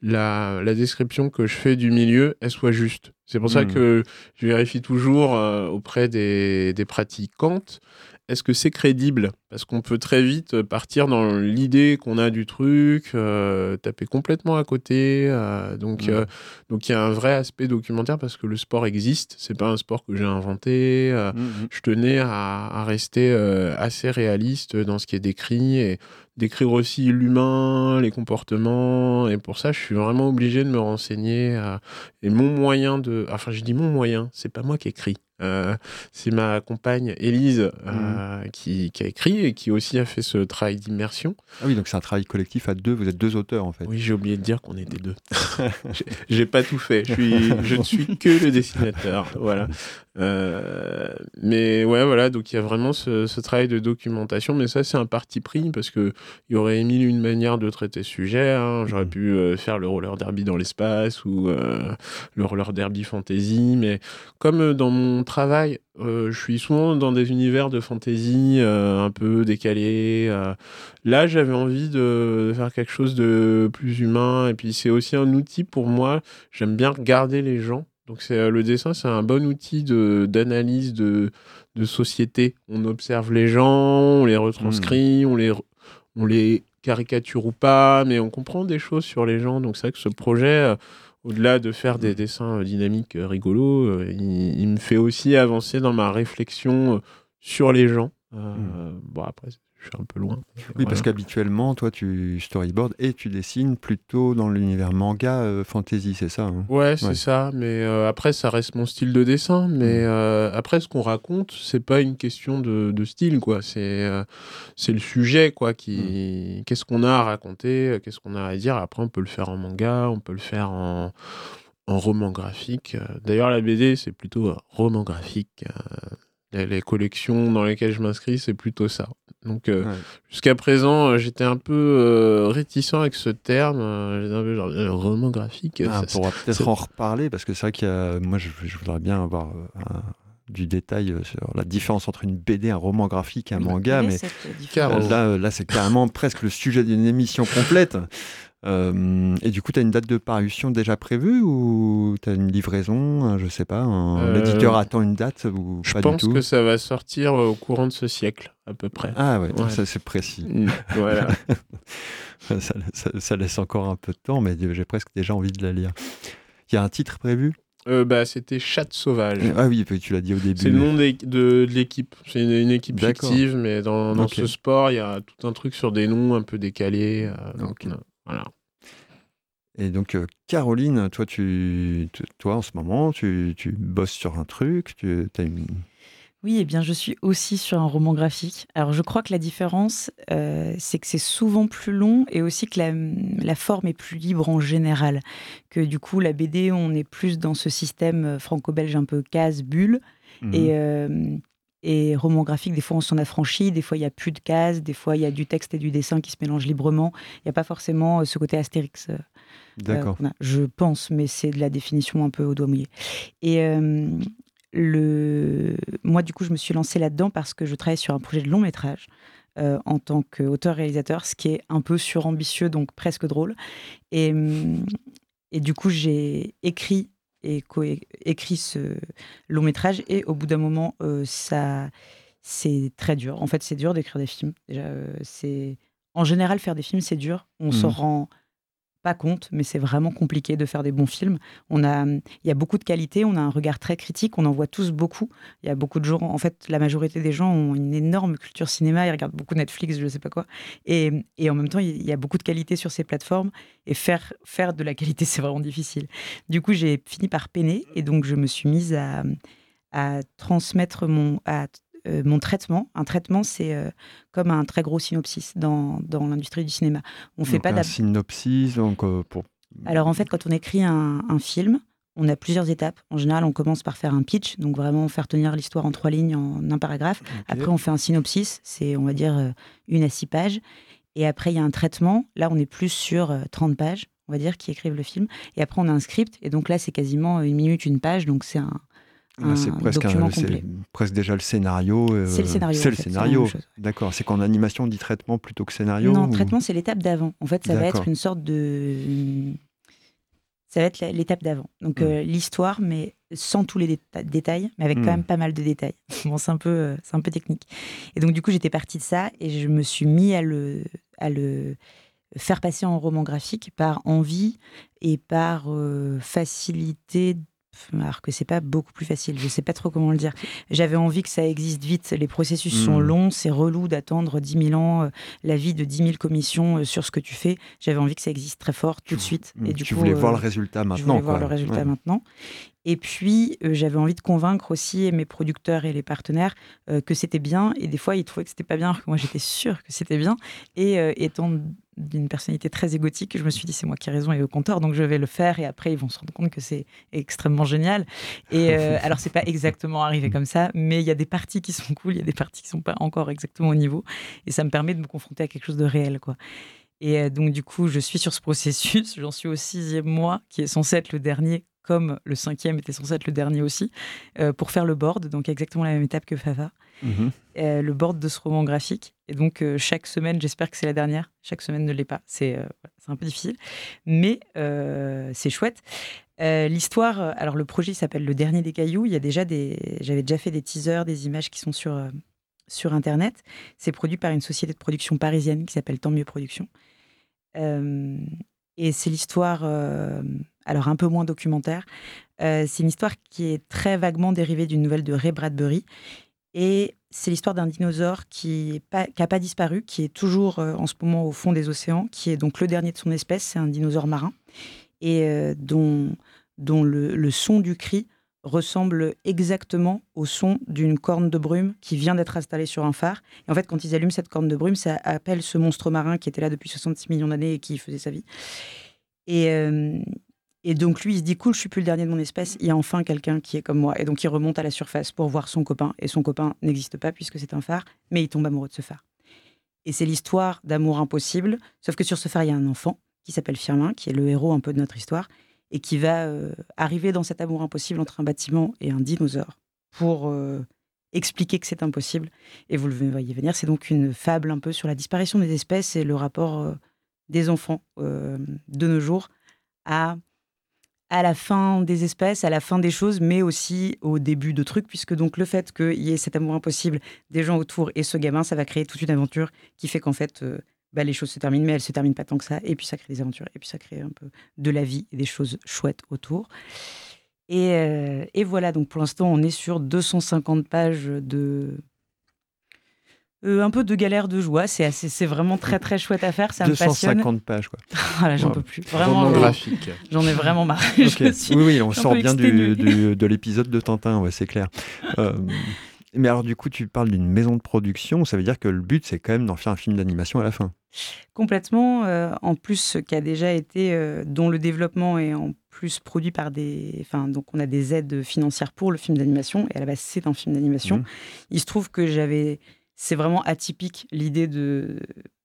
S4: la, la description que je fais du milieu, elle soit juste. C'est pour mmh. ça que je vérifie toujours euh, auprès des, des pratiquantes est-ce que c'est crédible ? Parce qu'on peut très vite partir dans l'idée qu'on a du truc, euh, taper complètement à côté. Euh, donc, mmh. euh, donc il y a un vrai aspect documentaire parce que le sport existe. C'est pas un sport que j'ai inventé. Euh, mmh. Je tenais à, à rester euh, assez réaliste dans ce qui est décrit et décrire aussi l'humain, les comportements. Et pour ça, je suis vraiment obligé de me renseigner. Euh, et mon moyen de... Enfin, je dis mon moyen, c'est pas moi qui écris. Euh, c'est ma compagne Élise euh, mmh. qui, qui a écrit et qui aussi a fait ce travail d'immersion.
S3: Ah oui, donc c'est un travail collectif à deux, vous êtes deux auteurs en fait.
S4: Oui, j'ai oublié de dire qu'on était deux. j'ai, j'ai pas tout fait, je, suis, je ne suis que le dessinateur. Voilà. Euh, mais ouais, voilà, donc il y a vraiment ce, ce travail de documentation, mais ça c'est un parti pris parce qu'il y aurait mille une manières de traiter ce sujet. Hein. J'aurais mmh. pu euh, faire le roller derby dans l'espace ou euh, le roller derby fantasy, mais comme dans mon travail, euh, je suis souvent dans des univers de fantasy euh, un peu décalés. Euh. Là, j'avais envie de, de faire quelque chose de plus humain. Et puis, c'est aussi un outil pour moi. J'aime bien regarder les gens. Donc, c'est, le dessin, c'est un bon outil de, d'analyse de, de société. On observe les gens, on les retranscrit, mmh. on, les, on les caricature ou pas, mais on comprend des choses sur les gens. Donc, c'est vrai que ce projet... Euh, au-delà de faire des dessins dynamiques euh, rigolos, euh, il, il me fait aussi avancer dans ma réflexion euh, sur les gens. Euh, mmh. Bon, après, je suis un peu loin.
S3: Oui,
S4: voilà.
S3: Parce qu'habituellement, toi, tu storyboardes et tu dessines plutôt dans l'univers manga euh, fantasy, c'est ça hein
S4: Ouais, c'est ouais. ça. Mais euh, après, ça reste mon style de dessin. Mais mmh. euh, après, ce qu'on raconte, c'est pas une question de, de style, quoi. C'est, euh, c'est le sujet, quoi. Qui... Mmh. Qu'est-ce qu'on a à raconter ? Qu'est-ce qu'on a à dire ? Après, on peut le faire en manga, on peut le faire en, en roman graphique. D'ailleurs, la B D, c'est plutôt roman graphique. Les, les collections dans lesquelles je m'inscris, c'est plutôt ça. Donc, euh, ouais. jusqu'à présent, j'étais un peu euh, réticent avec ce terme. Euh, j'étais un peu genre, euh, roman graphique.
S3: Ah,
S4: ça,
S3: on pourra peut-être c'est... en reparler, parce que c'est vrai qu'il y a... Moi, je, je voudrais bien avoir un, du détail sur la différence entre une B D, un roman graphique et un manga. Mais euh, là, là, c'est carrément presque le sujet d'une émission complète. Euh, et du coup, tu as une date de parution déjà prévue ou tu as une livraison, je sais pas, un euh, éditeur attend une date ou
S4: je
S3: pas
S4: pense
S3: du tout
S4: que ça va sortir au courant de ce siècle, à peu près.
S3: Ah ouais, ouais. Ça c'est précis.
S4: Mmh, voilà.
S3: ça, ça, ça laisse encore un peu de temps, mais j'ai presque déjà envie de la lire. Il y a un titre prévu ?
S4: Euh, bah, c'était Chatte Sauvage.
S3: Ah oui, tu l'as dit au début.
S4: C'est le nom de, de, de l'équipe. C'est une, une équipe D'accord. fictive, mais dans, dans okay. ce sport, il y a tout un truc sur des noms un peu décalés. Euh, donc, okay. euh, voilà.
S3: Et donc, euh, Caroline, toi, tu, toi, en ce moment, tu, tu bosses sur un truc, tu as une...
S5: Oui, eh bien, je suis aussi sur un roman graphique. Alors, je crois que la différence, euh, c'est que c'est souvent plus long et aussi que la, la forme est plus libre en général. Que du coup, la B D, on est plus dans ce système franco-belge un peu case-bulle. Mmh. Et... Euh, Et roman graphique, des fois on s'en affranchit, des fois il n'y a plus de cases, des fois il y a du texte et du dessin qui se mélangent librement. Il n'y a pas forcément ce côté Astérix. Euh,
S3: D'accord.
S5: Euh, je pense, mais c'est de la définition un peu au doigt mouillé. Et euh, le... moi, du coup, je me suis lancée là-dedans parce que je travaille sur un projet de long métrage euh, en tant qu'auteur-réalisateur, ce qui est un peu surambitieux, donc presque drôle. Et, et du coup, j'ai écrit et co-écrit ce long métrage et au bout d'un moment euh, ça c'est très dur en fait c'est dur d'écrire des films déjà euh, c'est en général faire des films c'est dur on mmh. s'en rend pas compte mais c'est vraiment compliqué de faire des bons films on a il y a beaucoup de qualité on a un regard très critique on en voit tous beaucoup il y a beaucoup de gens en fait la majorité des gens ont une énorme culture cinéma ils regardent beaucoup Netflix je sais pas quoi et, et en même temps il y a beaucoup de qualité sur ces plateformes et faire faire de la qualité c'est vraiment difficile du coup j'ai fini par peiner et donc je me suis mise à à transmettre mon à Euh, mon traitement, un traitement, c'est euh, comme un très gros synopsis dans, dans l'industrie du cinéma. On fait
S3: donc
S5: pas
S3: un synopsis, donc euh, pour...
S5: Alors en fait, quand on écrit un, un film, on a plusieurs étapes. En général, on commence par faire un pitch, donc vraiment faire tenir l'histoire en trois lignes, en un paragraphe. Okay. Après, on fait un synopsis, c'est on va dire euh, une à six pages. Et après, il y a un traitement. Là, on est plus sur euh, trente pages, on va dire, qui écrivent le film. Et après, on a un script. Et donc là, c'est quasiment une minute, une page. Donc c'est un
S3: Là, c'est presque, un, c'est presque déjà le scénario. Euh,
S5: c'est le scénario.
S3: C'est le
S5: fait,
S3: scénario.
S5: C'est
S3: D'accord. C'est qu'en animation, on dit traitement plutôt que scénario.
S5: Non,
S3: ou...
S5: traitement, c'est l'étape d'avant. En fait, ça D'accord. va être une sorte de. Ça va être l'étape d'avant. Donc, mmh. euh, l'histoire, mais sans tous les dé- détails, mais avec mmh. quand même pas mal de détails. Bon, c'est un peu, euh, c'est un peu technique. Et donc, du coup, j'étais partie de ça et je me suis mis à le, à le faire passer en roman graphique par envie et par euh, facilité. Alors que c'est pas beaucoup plus facile, je sais pas trop comment le dire. J'avais envie que ça existe vite. Les processus mmh. sont longs, c'est relou d'attendre dix mille ans, euh, la vie de dix mille commissions euh, sur ce que tu fais. J'avais envie que ça existe très fort tout de suite.
S3: Mmh.
S5: Et du
S3: tu
S5: coup,
S3: voulais
S5: euh,
S3: voir le résultat maintenant.
S5: Je voulais
S3: quoi.
S5: voir le résultat
S3: ouais.
S5: maintenant. Et puis, euh, j'avais envie de convaincre aussi mes producteurs et les partenaires euh, que c'était bien. Et des fois, ils trouvaient que c'était pas bien, alors que moi, j'étais sûre que c'était bien. Et euh, étant d'une personnalité très égotique, je me suis dit, c'est moi qui ai raison et eux qui ont tort, donc je vais le faire. Et après, ils vont se rendre compte que c'est extrêmement génial. Et euh, alors, c'est pas exactement arrivé comme ça, mais il y a des parties qui sont cool, il y a des parties qui sont pas encore exactement au niveau. Et ça me permet de me confronter à quelque chose de réel, quoi. Et euh, donc, du coup, je suis sur ce processus. J'en suis au sixième mois, qui est censé être le dernier, comme le cinquième était censé être le dernier aussi, euh, pour faire le board, donc exactement la même étape que Fafa. Mmh. Euh, le board de ce roman graphique. Et donc, euh, chaque semaine, j'espère que c'est la dernière. Chaque semaine ne l'est pas. C'est, euh, c'est un peu difficile. Mais euh, c'est chouette. Euh, l'histoire, alors le projet s'appelle Le Dernier des Cailloux. Il y a déjà des, j'avais déjà fait des teasers, des images qui sont sur, euh, sur Internet. C'est produit par une société de production parisienne qui s'appelle Tant Mieux Productions. Euh, et c'est l'histoire, euh, alors un peu moins documentaire, euh, c'est une histoire qui est très vaguement dérivée d'une nouvelle de Ray Bradbury. Et c'est l'histoire d'un dinosaure qui n'a pas disparu, qui est toujours euh, en ce moment au fond des océans, qui est donc le dernier de son espèce, c'est un dinosaure marin, et euh, dont, dont le, le son du cri ressemble exactement au son d'une corne de brume qui vient d'être installée sur un phare. Et en fait, quand ils allument cette corne de brume, ça appelle ce monstre marin qui était là depuis soixante-six millions d'années et qui faisait sa vie. Et, euh, et donc, lui, il se dit « Cool, je suis plus le dernier de mon espèce, il y a enfin quelqu'un qui est comme moi. » Et donc, il remonte à la surface pour voir son copain. Et son copain n'existe pas puisque c'est un phare, mais il tombe amoureux de ce phare. Et c'est l'histoire d'amour impossible, sauf que sur ce phare, il y a un enfant qui s'appelle Firmin, qui est le héros un peu de notre histoire, et qui va euh, arriver dans cet amour impossible entre un bâtiment et un dinosaure pour euh, expliquer que c'est impossible. Et vous le voyez venir, c'est donc une fable un peu sur la disparition des espèces et le rapport euh, des enfants euh, de nos jours à, à la fin des espèces, à la fin des choses, mais aussi au début de trucs, puisque donc le fait qu'il y ait cet amour impossible des gens autour et ce gamin, ça va créer toute une aventure qui fait qu'en fait... Euh, Bah, les choses se terminent, mais elles se terminent pas tant que ça. Et puis ça crée des aventures, et puis ça crée un peu de la vie et des choses chouettes autour. Et, euh, et voilà, donc pour l'instant, on est sur deux cent cinquante pages de... Euh, un peu de galère de joie. C'est, assez, c'est vraiment très, très chouette à faire. Ça me passionne.
S3: deux cent cinquante pages, quoi.
S5: Voilà, j'en
S3: wow.
S5: peux plus. Vraiment,
S4: roman graphique.
S5: J'en ai vraiment marre.
S3: Okay.
S5: suis,
S3: oui, oui, on sort bien du, du, de l'épisode de Tintin, ouais, c'est clair. Euh, mais alors, du coup, tu parles d'une maison de production. Ça veut dire que le but, c'est quand même d'en faire un film d'animation à la fin.
S5: Complètement. Euh, en plus, qui a déjà été, euh, dont le développement est en plus produit par des... Enfin, donc on a des aides financières pour le film d'animation. Et à la base, c'est un film d'animation. Mmh. Il se trouve que j'avais... C'est vraiment atypique, l'idée de,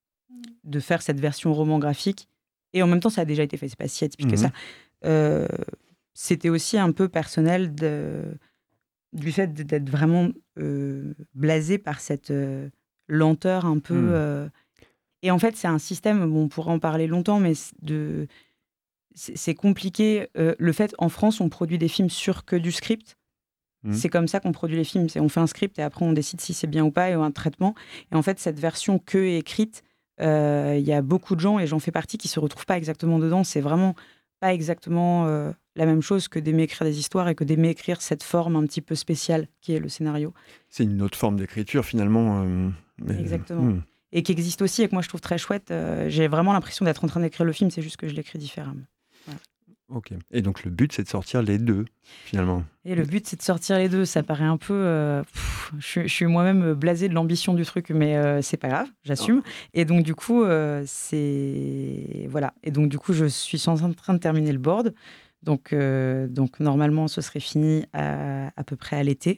S5: de faire cette version roman graphique. Et en même temps, ça a déjà été fait. C'est pas si atypique mmh. que ça. Euh, c'était aussi un peu personnel de... du fait d'être vraiment euh, blasé par cette euh, lenteur un peu... Mmh. Euh... Et en fait, c'est un système, bon, on pourrait en parler longtemps, mais de... c'est, c'est compliqué. Euh, le fait, en France, on produit des films sur que du script. Mmh. C'est comme ça qu'on produit les films. C'est, on fait un script et après, on décide si c'est bien ou pas, et un traitement. Et en fait, cette version que écrite, il euh, y a beaucoup de gens, et j'en fais partie, qui ne se retrouvent pas exactement dedans. C'est vraiment pas exactement... Euh... la même chose que d'aimer écrire des histoires et que d'aimer écrire cette forme un petit peu spéciale qui est le scénario.
S3: C'est une autre forme d'écriture finalement. Euh, mais...
S5: Exactement.
S3: Mmh.
S5: Et qui existe aussi et que moi je trouve très chouette. Euh, j'ai vraiment l'impression d'être en train d'écrire le film, c'est juste que je l'écris différemment. Voilà.
S3: Ok. Et donc le but c'est de sortir les deux finalement.
S5: Et le but c'est de sortir les deux. Ça paraît un peu... Euh, pff, je, je suis moi-même blasée de l'ambition du truc, mais euh, c'est pas grave, j'assume. Oh. Et donc du coup, euh, c'est... Voilà. Et donc du coup, je suis en train de terminer le board. Donc, euh, donc, normalement, ce serait fini à, à peu près à l'été.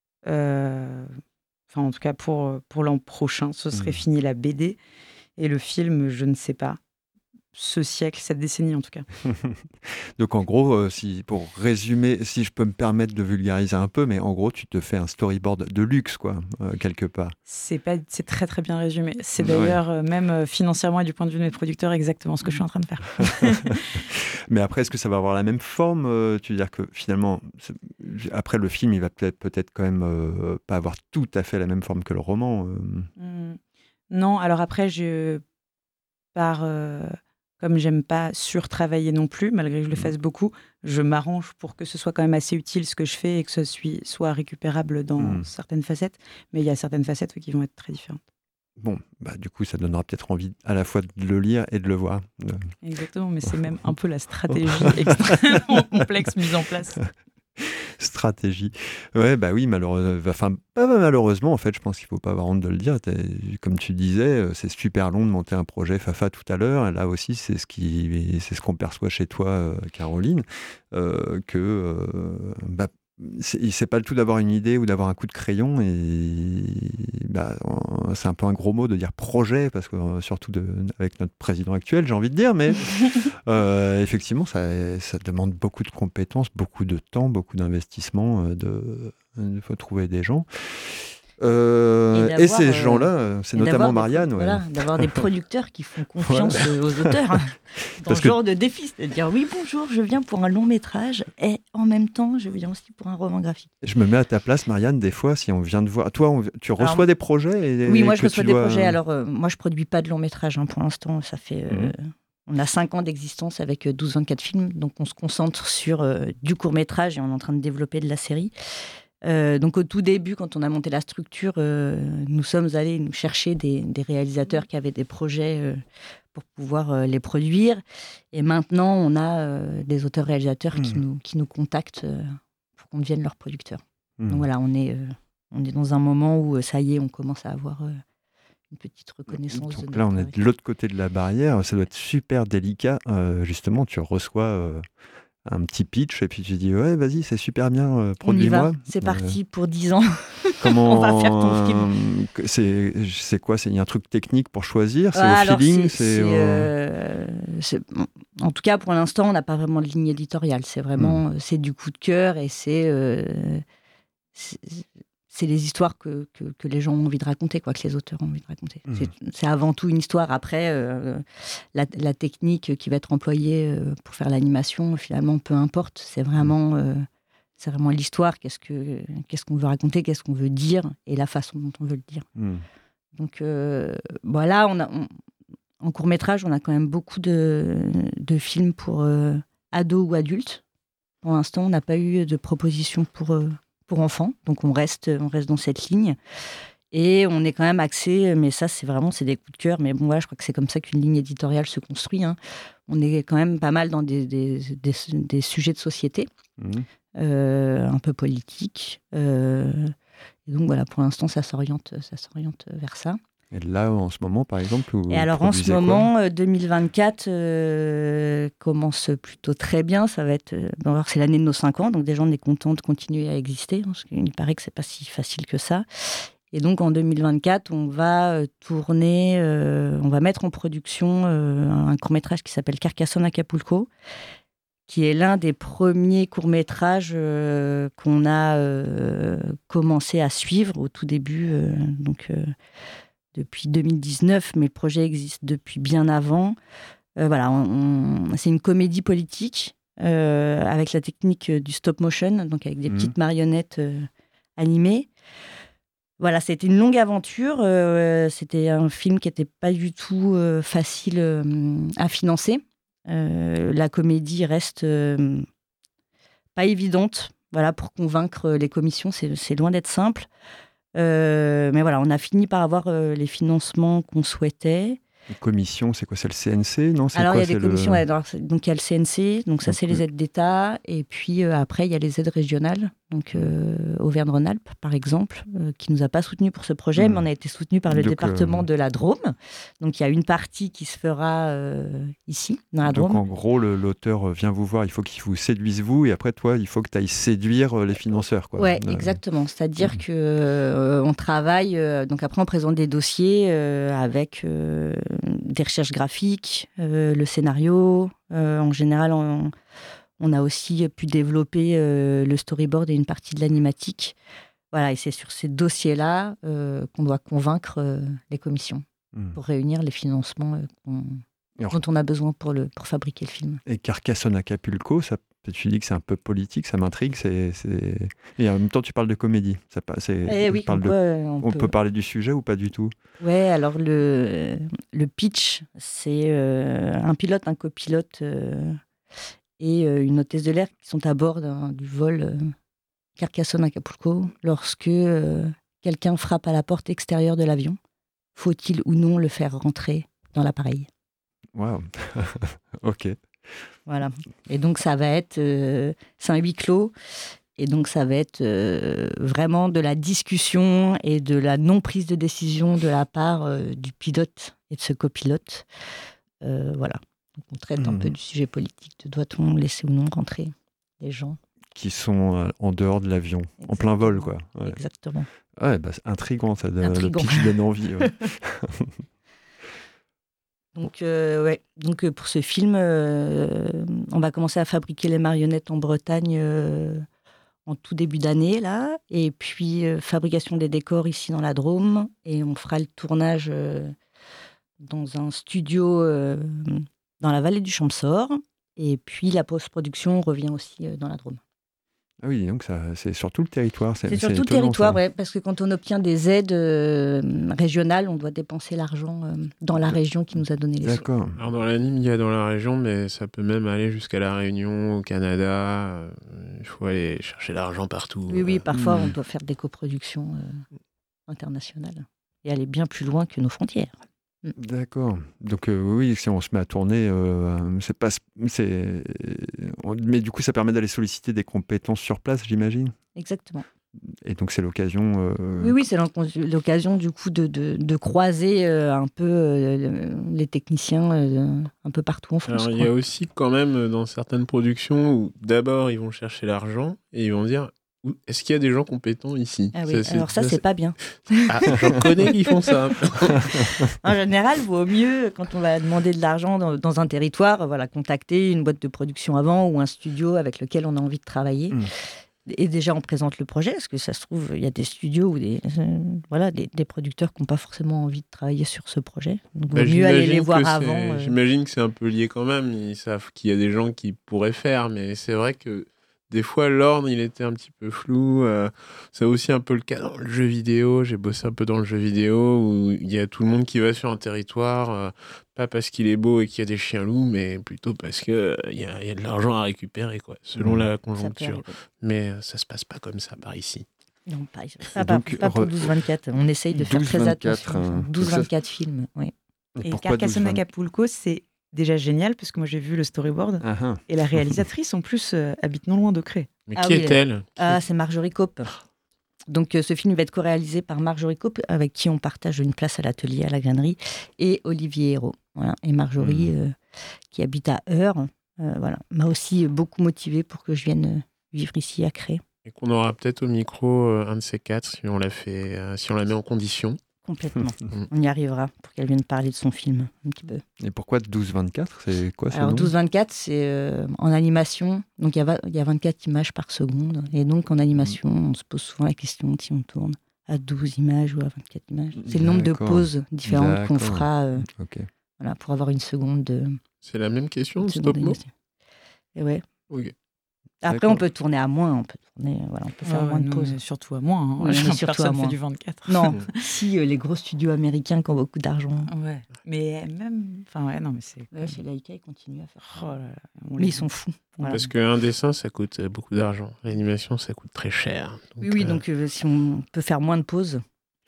S5: Euh, enfin, en tout cas, pour, pour l'an prochain, ce serait mmh. fini la B D. Et le film, je ne sais pas. Ce siècle, cette décennie, en tout cas.
S3: Donc, en gros, euh, si, pour résumer, si je peux me permettre de vulgariser un peu, mais en gros, tu te fais un storyboard de luxe, quoi, euh, quelque part.
S5: C'est, pas, c'est très, très bien résumé. C'est d'ailleurs, ouais. euh, même euh, financièrement et du point de vue de mes producteurs, exactement ce que je suis en train de faire.
S3: Mais après, est-ce que ça va avoir la même forme euh, Tu veux dire que finalement, après le film, il va peut-être, peut-être quand même euh, pas avoir tout à fait la même forme que le roman. Euh...
S5: Mmh. Non, alors après, je pars, euh, comme j'aime pas surtravailler non plus, malgré que je le fasse beaucoup, je m'arrange pour que ce soit quand même assez utile ce que je fais et que ce soit récupérable dans mmh. certaines facettes. Mais il y a certaines facettes oui, qui vont être très différentes.
S3: Bon, bah, du coup, ça donnera peut-être envie à la fois de le lire et de le voir.
S5: Exactement, mais c'est même un peu la stratégie extrêmement complexe mise en place.
S3: Stratégie. Ouais, bah oui, malheureusement. Enfin, pas malheureusement, en fait, je pense qu'il ne faut pas avoir honte de le dire. Comme tu disais, c'est super long de monter un projet Fafa tout à l'heure. Là aussi, c'est ce, qui, c'est ce qu'on perçoit chez toi, Caroline, euh, que euh, bah, c'est, c'est pas le tout d'avoir une idée ou d'avoir un coup de crayon. Et bah, c'est un peu un gros mot de dire projet, parce que surtout de, avec notre président actuel, j'ai envie de dire, mais euh, effectivement, ça, ça demande beaucoup de compétences, beaucoup de temps, beaucoup d'investissement. De, il faut trouver des gens. Euh, et, et ces gens-là, euh, c'est notamment Marianne.
S6: Des,
S3: ouais.
S6: Voilà, d'avoir des producteurs qui font confiance voilà. aux auteurs. Hein, dans Parce ce genre que... de défi, c'est-à-dire oui, bonjour, je viens pour un long métrage et en même temps, je viens aussi pour un roman graphique.
S3: Je me mets à ta place, Marianne, des fois, si on vient de voir. Toi, on... tu reçois alors, des projets et,
S6: Oui, moi,
S3: et
S6: je reçois des
S3: dois...
S6: projets. Alors, euh, moi, je ne produis pas de long métrage hein, pour l'instant. Ça fait. Euh, mmh. On a cinq ans d'existence avec douze vingt-quatre films. Donc, on se concentre sur euh, du court métrage et on est en train de développer de la série. Euh, donc au tout début, quand on a monté la structure, euh, nous sommes allés nous chercher des, des réalisateurs qui avaient des projets euh, pour pouvoir euh, les produire. Et maintenant, on a euh, des auteurs-réalisateurs mmh. qui, nous, qui nous contactent euh, pour qu'on devienne leur producteur. Mmh. Donc voilà, on est, euh, on est dans un moment où, ça y est, on commence à avoir euh, une petite reconnaissance.
S3: Donc
S6: de
S3: là, on est de l'autre côté de la barrière. Ça doit être super délicat. Euh, justement, tu reçois... Euh... un petit pitch et puis tu dis ouais vas-y c'est super bien euh, produis-moi.
S6: C'est euh, parti pour dix ans.
S3: Comment
S6: on va faire ton film.
S3: C'est c'est quoi c'est il y a un truc technique pour choisir c'est ah, au alors feeling c'est, c'est,
S6: euh, c'est en tout cas pour l'instant on n'a pas vraiment de ligne éditoriale c'est vraiment hmm. c'est du coup de cœur et c'est, euh, c'est c'est les histoires que, que, que les gens ont envie de raconter, quoi, que les auteurs ont envie de raconter. Mmh. C'est, c'est avant tout une histoire. Après, euh, la, la technique qui va être employée euh, pour faire l'animation, finalement, peu importe. C'est vraiment, euh, c'est vraiment l'histoire. Qu'est-ce, que, qu'est-ce qu'on veut raconter, qu'est-ce qu'on veut dire, et la façon dont on veut le dire. Mmh. Donc, euh, voilà, on a, on, en court-métrage, on a quand même beaucoup de, de films pour euh, ados ou adultes. Pour l'instant, on n'a pas eu de proposition pour... Euh, pour enfants, donc on reste, on reste dans cette ligne et on est quand même axé, mais ça c'est vraiment c'est des coups de cœur, mais bon voilà, je crois que c'est comme ça qu'une ligne éditoriale se construit. Hein. On est quand même pas mal dans des, des, des, des sujets de société, mmh. euh, un peu politiques, euh, et donc voilà, pour l'instant ça s'oriente, ça s'oriente vers ça.
S3: Et là, en ce moment, par exemple, vous
S6: Et alors, en ce moment, quoi deux mille vingt-quatre euh, commence plutôt très bien. Ça va être, euh, bon, c'est l'année de nos cinq ans, donc déjà, on est content de continuer à exister, parce qu'il paraît que c'est pas si facile que ça. Et donc, en deux mille vingt-quatre, on va tourner, euh, on va mettre en production euh, un court-métrage qui s'appelle Carcassonne Acapulco, qui est l'un des premiers courts-métrages euh, qu'on a euh, commencé à suivre au tout début. Euh, donc... Euh, depuis deux mille dix-neuf, mais le projet existe depuis bien avant. Euh, voilà, on, on, c'est une comédie politique euh, avec la technique du stop motion, donc avec des mmh. petites marionnettes euh, animées. Voilà, c'était une longue aventure. Euh, c'était un film qui n'était pas du tout euh, facile euh, à financer. Euh, la comédie reste euh, pas évidente. Voilà, pour convaincre les commissions, c'est, c'est loin d'être simple. Euh, mais voilà, on a fini par avoir euh, les financements qu'on souhaitait.
S3: Les commissions, c'est quoi? C'est le C N C? Non, c'est
S6: Alors,
S3: quoi,
S6: il y a des commissions, le... ouais, alors, donc il y a le C N C, donc ça, donc, c'est les aides d'État. Et puis euh, après, il y a les aides régionales, donc euh, Auvergne-Rhône-Alpes, par exemple, euh, qui ne nous a pas soutenus pour ce projet, mmh. mais on a été soutenus par le donc, département euh... de la Drôme. Donc, il y a une partie qui se fera euh, ici, dans la Drôme.
S3: Donc, en gros, le, l'auteur vient vous voir, il faut qu'il vous séduise, vous, et après, toi, il faut que tu ailles séduire les financeurs. Oui,
S6: euh... exactement. C'est-à-dire mmh. qu'on euh, travaille, euh, donc après, on présente des dossiers euh, avec... Euh, des recherches graphiques, euh, le scénario. Euh, en général, on, on a aussi pu développer euh, le storyboard et une partie de l'animatique. Voilà, et c'est sur ces dossiers-là euh, qu'on doit convaincre euh, les commissions mmh. pour réunir les financements euh, qu'on, Alors, dont on a besoin pour, le, pour fabriquer le film.
S3: Et Carcassonne Acapulco, ça, tu dis que c'est un peu politique, ça m'intrigue. C'est, c'est... Et en même temps, tu parles de comédie. Ça, c'est,
S6: eh oui,
S3: parle
S6: on,
S3: de...
S6: peut, on,
S3: on
S6: peut...
S3: peut parler du sujet ou pas du tout?
S6: Ouais, alors le, le pitch, c'est euh, un pilote, un copilote euh, et euh, une hôtesse de l'air qui sont à bord d'un, du vol euh, Carcassonne-Acapulco lorsque euh, quelqu'un frappe à la porte extérieure de l'avion. Faut-il ou non le faire rentrer dans l'appareil?
S3: Waouh. Ok.
S6: Voilà. Et donc, ça va être... Euh, c'est un huis clos. Et donc, ça va être euh, vraiment de la discussion et de la non-prise de décision de la part euh, du pilote et de ce copilote. Euh, voilà. Donc, on traite mmh. un peu du sujet politique. De doit-on laisser ou non rentrer les gens
S3: qui sont euh, en dehors de l'avion, exactement. En plein vol, quoi.
S6: Ouais. Exactement.
S3: Ouais, bah, c'est intriguant, ça.
S6: Intriguant.
S3: Le pitch donne envie. Ouais.
S6: Donc, euh, ouais. Donc euh, pour ce film, euh, on va commencer à fabriquer les marionnettes en Bretagne euh, en tout début d'année, là. Et puis, euh, fabrication des décors ici dans la Drôme. Et on fera le tournage euh, dans un studio euh, dans la vallée du Champsaur. Et puis, la post-production revient aussi euh, dans la Drôme.
S3: Ah oui, donc ça, c'est sur tout le territoire.
S6: C'est, c'est sur c'est tout le territoire, ouais, parce que quand on obtient des aides euh, régionales, on doit dépenser l'argent euh, dans la région qui nous a donné les
S3: D'accord.
S6: sous.
S4: Alors dans l'anime, il y a dans la région, mais ça peut même aller jusqu'à la Réunion, au Canada. Euh, il faut aller chercher l'argent partout.
S6: Oui, oui, parfois mmh. on doit faire des coproductions euh, internationales et aller bien plus loin que nos frontières.
S3: D'accord. Donc euh, oui, si on se met à tourner, euh, c'est pas, c'est, mais du coup, ça permet d'aller solliciter des compétences sur place, j'imagine.
S6: Exactement.
S3: Et donc c'est l'occasion. Euh...
S6: Oui, oui, c'est l'occasion du coup de, de, de croiser euh, un peu euh, les techniciens euh, un peu partout en France.
S4: Alors il y a aussi quand même dans certaines productions où d'abord ils vont chercher l'argent et ils vont dire. Est-ce qu'il y a des gens compétents ici?
S6: Ah oui, ça, alors ça, ça c'est, c'est pas bien.
S4: Ah, j'en connais qui font ça.
S6: En général, il vaut mieux, quand on va demander de l'argent dans, dans un territoire, voilà, contacter une boîte de production avant ou un studio avec lequel on a envie de travailler. Mmh. Et déjà, on présente le projet, parce que ça se trouve, il y a des studios ou des, euh, voilà, des, des producteurs qui n'ont pas forcément envie de travailler sur ce projet. Donc, il vaut bah, mieux aller les voir avant.
S4: Euh... J'imagine que c'est un peu lié quand même. Ils savent qu'il y a des gens qui pourraient faire, mais c'est vrai que des fois, l'ordre, il était un petit peu flou. Euh, c'est aussi un peu le cas dans le jeu vidéo. J'ai bossé un peu dans le jeu vidéo où il y a tout le monde qui va sur un territoire, euh, pas parce qu'il est beau et qu'il y a des chiens loups, mais plutôt parce qu'il euh, y, y a de l'argent à récupérer, quoi, selon mmh. la conjoncture. Mais euh, ça se passe pas comme ça par ici.
S6: Non, pas, pas, pas, pas pour douze vingt-quatre. On essaye de faire très attention. Hein. douze vingt-quatre films, oui.
S5: Et Carcassonne Acapulco, c'est déjà génial parce que moi j'ai vu le storyboard uh-huh. et la réalisatrice en plus euh, habite non loin de Cré.
S4: Mais
S6: ah
S4: qui
S6: oui,
S4: est-elle?
S6: Ah, c'est Marjorie Cope. Donc euh, ce film va être co-réalisé par Marjorie Cope avec qui on partage une place à l'atelier à la grainerie et Olivier Hérault. Voilà. Et Marjorie mmh. euh, qui habite à Eure, euh, voilà, m'a aussi beaucoup motivée pour que je vienne vivre ici à Cré.
S4: Et qu'on aura peut-être au micro euh, un de ces quatre si on la fait, euh, si on la met en condition.
S6: Complètement. On y arrivera pour qu'elle vienne parler de son film un petit peu.
S3: Et pourquoi douze vingt-quatre? C'est quoi ce
S6: Alors
S3: nom?
S6: douze vingt-quatre, c'est euh, en animation. Donc il y, y a vingt-quatre images par seconde. Et donc en animation, on se pose souvent la question si on tourne à douze images ou à vingt-quatre images. C'est le nombre de pauses différentes D'accord. qu'on fera euh, okay. voilà, pour avoir une seconde de...
S4: C'est la même question, stop-mo?
S6: Et ouais.
S4: Ok.
S6: Après, D'accord. on peut tourner à moins, on peut tourner, voilà, on peut faire
S5: oh,
S6: moins de pauses.
S5: Surtout à moins. Hein.
S6: Ouais, surtout
S5: Personne
S6: à moins.
S5: fait du vingt-quatre.
S6: Non, si euh, les gros studios américains qui ont beaucoup d'argent.
S5: Ouais. Mais même, enfin ouais, non, mais c'est.
S6: Ouais, chez Laika, ils continuent à faire.
S5: Oh là là,
S6: mais ils sont fous.
S4: Voilà. Parce qu'un dessin, ça coûte beaucoup d'argent. L'animation, ça coûte très cher.
S6: Donc, oui, oui. Euh... Donc, euh, si on peut faire moins de pauses.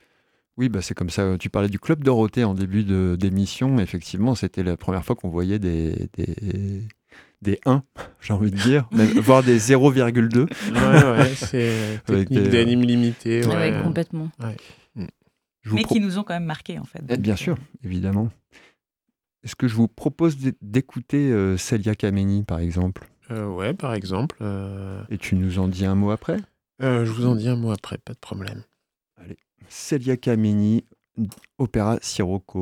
S3: Oui, bah c'est comme ça. Tu parlais du Club Dorothée en début de, d'émission. Effectivement, c'était la première fois qu'on voyait des, des, des un, j'ai envie de dire, même, voire des zéro virgule deux.
S4: Ouais, ouais, c'est technique des... d'anime limité. Ouais,
S6: ouais complètement.
S4: Ouais.
S5: Mais pro... qui nous ont quand même marqué, en fait.
S3: Et bien sûr, évidemment. Est-ce que je vous propose d'écouter euh, Celia Kameni, par exemple?
S4: euh, Ouais, par exemple. Euh...
S3: Et tu nous en dis un mot après?
S4: euh, Je vous en dis un mot après, pas de problème.
S3: Allez. Celia Kameni, opéra Sirocco.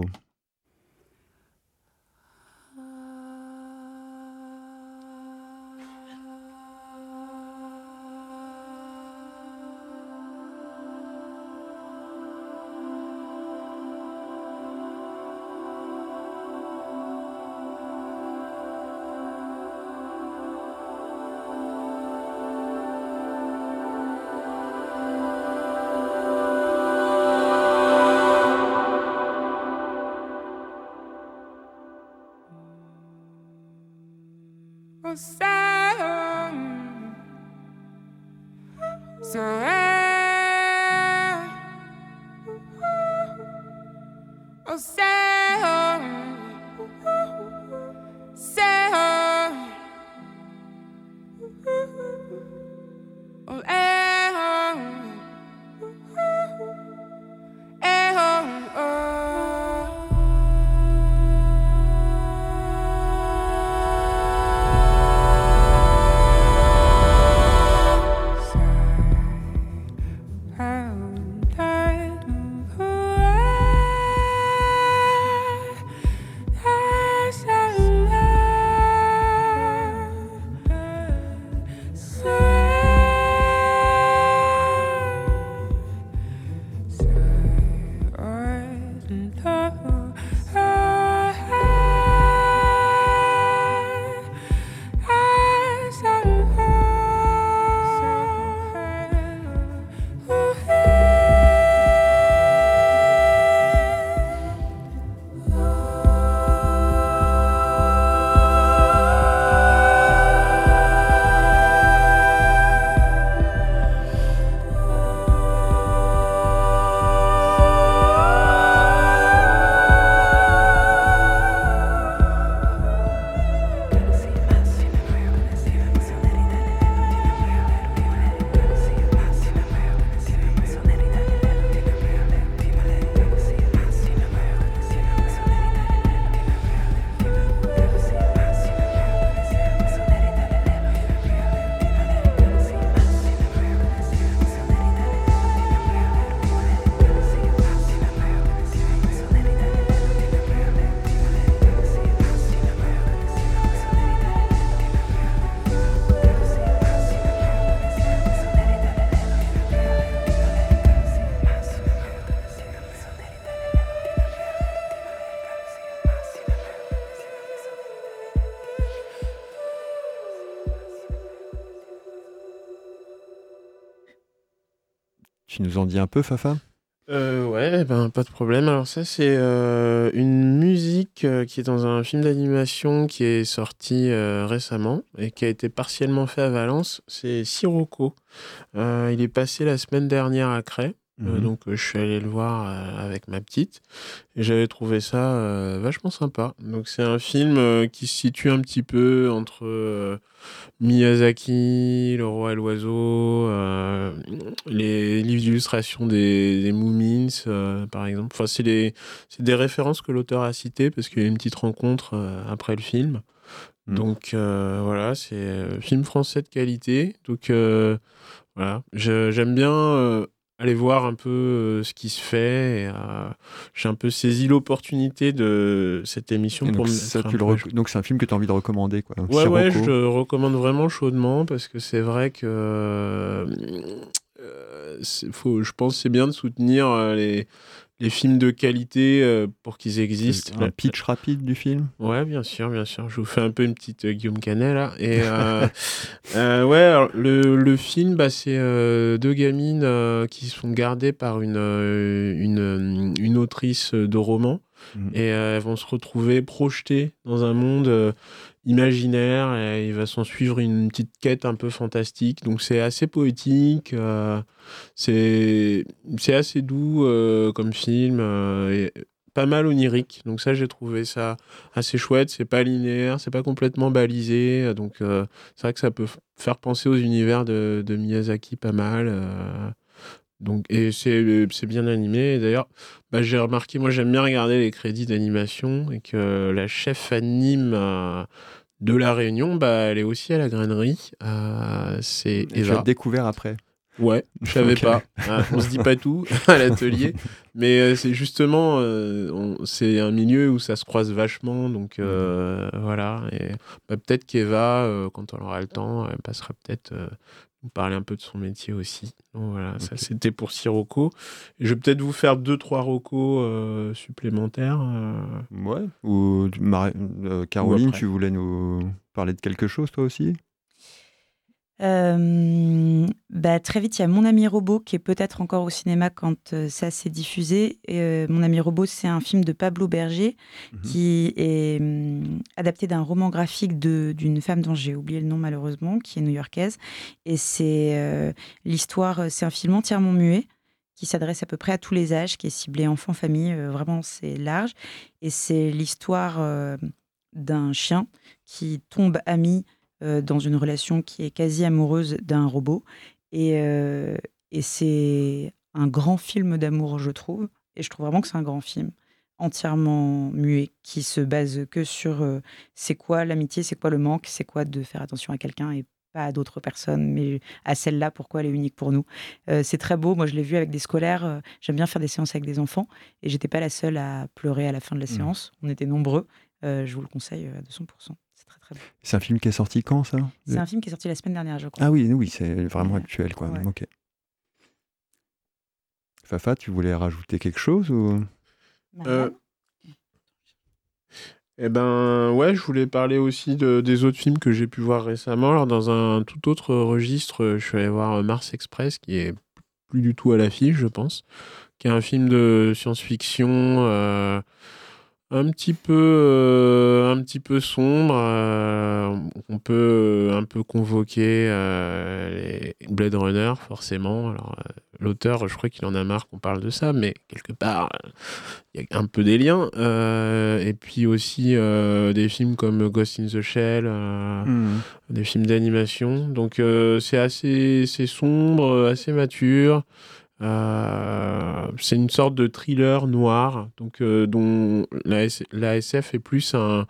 S9: Oh, say, oh, say, oh, say, oh, say, oh, oh, eh, oh, eh, oh, oh.
S3: Tu nous en dis un peu, Fafa ?
S4: Euh, ouais, ben pas de problème. Alors ça, c'est euh, une musique euh, qui est dans un film d'animation qui est sorti euh, récemment et qui a été partiellement fait à Valence. C'est Sirocco. Euh, il est passé la semaine dernière à Cray. Euh,
S3: Mhm.
S4: donc euh, je suis allé le voir euh, avec ma petite et j'avais trouvé ça euh, vachement sympa. Donc c'est un film euh, qui se situe un petit peu entre euh, Miyazaki, Le Roi et l'Oiseau, euh, les livres d'illustration des, des Moomins, euh, par exemple. Enfin, c'est, les, c'est des références que l'auteur a citées parce qu'il y a une petite rencontre euh, après le film.
S3: Mm.
S4: Donc euh, voilà, c'est un film français de qualité. Donc euh, voilà, Je- j'aime bien euh, aller voir un peu euh, ce qui se fait. Et, euh, j'ai un peu saisi l'opportunité de cette émission
S3: Et
S4: pour
S3: donc,
S4: me
S3: ça,
S4: mettre
S3: tu
S4: un
S3: le
S4: peu-
S3: rec- donc c'est un film que tu as envie de recommander, quoi. Donc,
S4: Ouais, ouais,
S3: Sirocco.
S4: je le recommande vraiment chaudement parce que c'est vrai que euh, euh, c'est- faut, je pense que c'est bien de soutenir euh, les, les films de qualité euh, pour qu'ils existent.
S3: Un pitch rapide du film.
S4: Ouais, bien sûr, bien sûr. Je vous fais un peu une petite euh, Guillaume Canet là. Et euh, euh, ouais, alors, le, le film, bah, c'est euh, deux gamines euh, qui sont gardées par une, euh, une, une autrice de roman.
S3: Mhm.
S4: Et euh, elles vont se retrouver projetées dans un monde euh, imaginaire. Et il va s'en suivre une petite quête un peu fantastique. Donc c'est assez poétique. euh, c'est, c'est assez doux euh, comme film. euh, et pas mal onirique. Donc ça, j'ai trouvé ça assez chouette. C'est pas linéaire, c'est pas complètement balisé. Donc euh, c'est vrai que ça peut f- faire penser aux univers de, de Miyazaki pas mal. euh, donc, et c'est, c'est bien animé. Et d'ailleurs, bah, j'ai remarqué, moi j'aime bien regarder les crédits d'animation et que la chef anime euh, de La Réunion, bah, elle est aussi à la grainerie. Euh, c'est
S3: Et tu
S4: Eva.
S3: l'as découvert après.
S4: Ouais, je savais
S3: Ok.
S4: pas. Ah, on se dit pas tout à l'atelier, mais euh, c'est justement, euh, on- c'est un milieu où ça se croise vachement, donc euh, voilà. Et bah, peut-être qu'Eva, euh, quand on aura le temps, elle passera peut-être euh, nous parler un peu de son métier aussi. Donc voilà, ça
S3: Ok.
S4: c'était pour Sirocco. Et je vais peut-être vous faire deux trois recos euh, supplémentaires. euh.
S3: Ouais. Ou Mar- euh, Caroline,
S4: après.
S3: tu voulais nous parler de quelque chose, toi aussi ?
S5: Euh, bah, très vite, il y a Mon ami robot qui est peut-être encore au cinéma quand euh, ça s'est diffusé. Et, euh, Mon ami robot, c'est un film de Pablo Berger mmh. qui est hum, adapté d'un roman graphique de, d'une femme dont j'ai oublié le nom malheureusement, qui est new-yorkaise. Et c'est euh, l'histoire, c'est un film entièrement muet qui s'adresse à peu près à tous les âges, qui est ciblé enfants, famille, euh, vraiment c'est large. Et c'est l'histoire euh, d'un chien qui tombe ami Euh, dans une relation qui est quasi amoureuse d'un robot. Et, euh, et c'est un grand film d'amour, je trouve. Et je trouve vraiment que c'est un grand film, entièrement muet, qui se base que sur euh, c'est quoi l'amitié, c'est quoi le manque, c'est quoi de faire attention à quelqu'un et pas à d'autres personnes, mais à celle-là, pourquoi elle est unique pour nous. Euh, c'est très beau. Moi, je l'ai vu avec des scolaires. Euh, j'aime bien faire des séances avec des enfants. Et j'étais pas la seule à pleurer à la fin de la mmh. séance. On était nombreux. Euh, je vous le conseille à deux cents pour cent. Très, très bon.
S3: C'est un film qui est sorti quand, ça ?
S5: C'est un film qui est sorti la semaine dernière, je crois.
S3: Ah oui, oui, c'est vraiment ouais. actuel, quoi.
S5: Ouais.
S3: Ok. Fafa, tu voulais rajouter quelque chose ou...
S4: euh... Eh ben, ouais, je voulais parler aussi de, des autres films que j'ai pu voir récemment. Alors, dans un tout autre registre, je suis allé voir Mars Express, qui est plus du tout à l'affiche, je pense, qui est un film de science-fiction... Euh... un petit peu euh, un petit peu sombre, euh, on peut un peu convoquer euh, les Blade Runner forcément. Alors euh, l'auteur, je crois qu'il en a marre qu'on parle de ça, mais quelque part il y a un peu des liens. Euh, et puis aussi euh, des films comme Ghost in the Shell, euh, mmh. des films d'animation. Donc euh, c'est assez c'est sombre, assez mature. Euh, c'est une sorte de thriller noir, donc euh, dont la, S- la S F est plus un,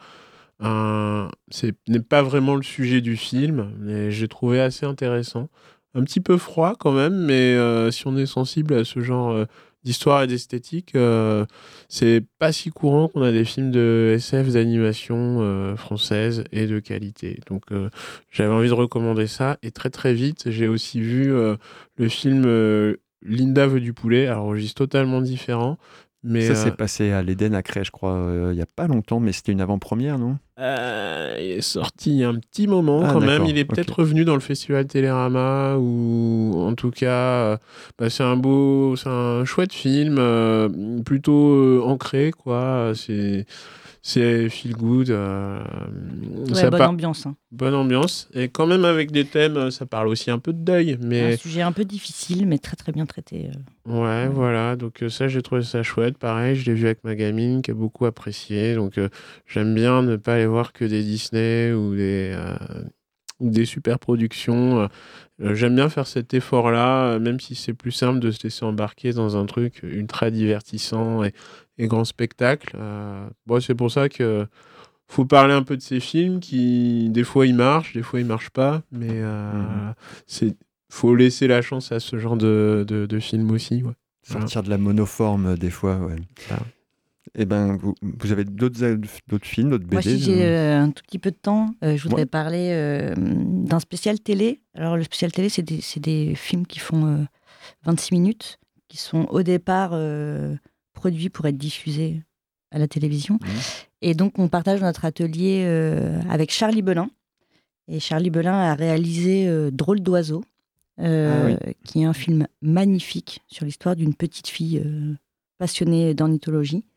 S4: un c'est n'est pas vraiment le sujet du film, mais j'ai trouvé assez intéressant, un petit peu froid quand même, mais euh, si on est sensible à ce genre euh, d'histoire et d'esthétique, euh, c'est pas si courant qu'on a des films de S F d'animation euh, française et de qualité. Donc euh, j'avais envie de recommander ça, et très très vite j'ai aussi vu euh, le film euh, Linda veut du poulet, alors registre totalement différent. Mais
S3: ça
S4: euh...
S3: s'est passé à l'Éden à Cré, je crois, euh, il n'y a pas longtemps, mais c'était une avant-première, non ?
S4: euh, Il est sorti il y a un petit moment
S3: ah,
S4: quand
S3: d'accord.
S4: même. Il est peut-être okay. revenu dans le festival Télérama, ou en tout cas, euh, bah, c'est un beau, c'est un chouette film, euh, plutôt euh, ancré, quoi. C'est. C'est feel good. Euh,
S6: ouais, ça bonne par... ambiance. Hein.
S4: Bonne ambiance. Et quand même avec des thèmes, ça parle aussi un peu de deuil. Mais...
S6: un sujet un peu difficile, mais très très bien traité.
S4: Euh... Ouais, ouais, voilà. Donc ça, j'ai trouvé ça chouette. Pareil, je l'ai vu avec ma gamine qui a beaucoup apprécié. Donc euh, j'aime bien ne pas aller voir que des Disney ou des, euh, ou des super productions. Euh, j'aime bien faire cet effort-là, même si c'est plus simple de se laisser embarquer dans un truc ultra divertissant et et grand spectacle. Euh, bon, c'est pour ça que faut parler un peu de ces films qui, des fois, ils marchent, des fois, ils marchent pas, mais euh, mmh. c'est faut laisser la chance à ce genre de, de, de films aussi. Ouais.
S3: Sortir voilà. de la monoforme, des fois, ouais. Voilà. Et ben, vous, vous avez d'autres, d'autres films, d'autres B D?
S6: Moi, si j'ai euh, un tout petit peu de temps, euh, je voudrais ouais. parler euh, d'un spécial télé. Alors, le spécial télé, c'est des, c'est des films qui font euh, vingt-six minutes, qui sont au départ... Euh, produits pour être diffusés à la télévision. Mmh. Et donc, on partage notre atelier euh, avec Charlie Belin. Et Charlie Belin a réalisé euh, Drôle d'oiseau, euh, ah oui. qui est un film magnifique sur l'histoire d'une petite fille euh, passionnée d'ornithologie.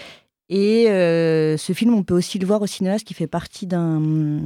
S6: Et euh, ce film, on peut aussi le voir au cinéaste qui fait partie d'un...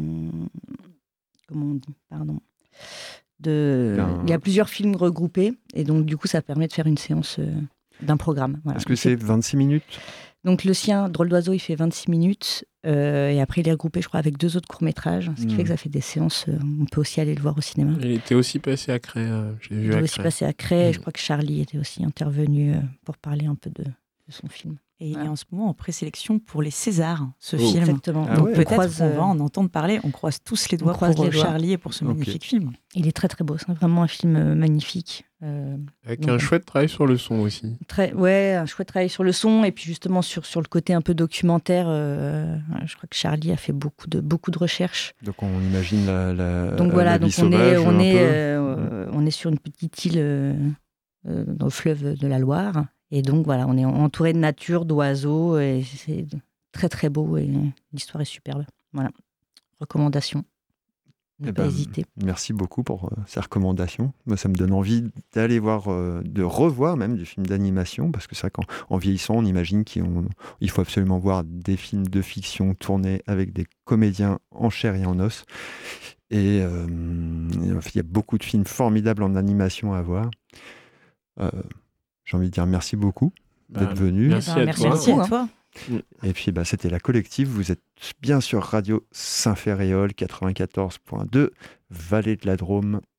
S6: Comment on dit ? Pardon. De... Un... Il y a plusieurs films regroupés. Et donc, du coup, ça permet de faire une séance... Euh, d'un programme. Voilà.
S3: Est-ce que c'est vingt-six minutes ?
S6: Donc le sien, Drôle d'oiseau, il fait vingt-six minutes. Euh, et après, il est regroupé, je crois, avec deux autres courts-métrages. Ce qui mmh. fait que ça fait des séances. Euh, on peut aussi aller le voir au cinéma.
S4: Il était aussi passé à Cré. Euh, je l'ai vu
S6: il
S4: à
S6: était aussi passé à Cré. Mmh. Je crois que Charlie était aussi intervenu euh, pour parler un peu de, de son film.
S5: Et voilà. Il est en ce moment en présélection pour les Césars, ce
S6: oh.
S5: film.
S6: Exactement.
S5: Ah Donc ouais. peut-être croise, qu'on va en entendre parler. On croise tous les doigts pour
S6: les doigts.
S5: Charlie et pour ce okay. magnifique film.
S6: Il est très très beau. C'est vraiment un film magnifique. Euh,
S4: Avec donc, un chouette travail sur le son aussi.
S6: Très, ouais, un chouette travail sur le son et puis justement sur, sur le côté un peu documentaire. Euh, je crois que Charlie a fait beaucoup de, beaucoup de recherches.
S3: Donc on imagine la, la
S6: Donc voilà,
S3: la
S6: donc
S3: vie
S6: on,
S3: sauvage,
S6: est, on, est,
S3: euh,
S6: mmh. on est sur une petite île euh, euh, dans le fleuve de la Loire. Et donc voilà, on est entouré de nature, d'oiseaux, et c'est très très beau et l'histoire est superbe. Voilà, recommandation. ne
S3: Eh
S6: pas
S3: ben,
S6: hésiter.
S3: Merci beaucoup pour euh, ces recommandations. Moi, ça me donne envie d'aller voir, euh, de revoir même du film d'animation, parce que c'est vrai qu'en en vieillissant, on imagine qu'il il faut absolument voir des films de fiction tournés avec des comédiens en chair et en os. Et euh, il y a beaucoup de films formidables en animation à voir. Euh, j'ai envie de dire merci beaucoup
S4: Bah,
S3: d'être venu.
S4: merci
S6: Ben,
S4: à
S6: merci
S4: toi.
S6: beaucoup,
S5: Merci à
S6: hein.
S5: toi.
S3: Et puis, bah, c'était La Collective. Vous êtes bien sur Radio Saint-Ferréol, quatre-vingt-quatorze point deux, Vallée de la Drôme.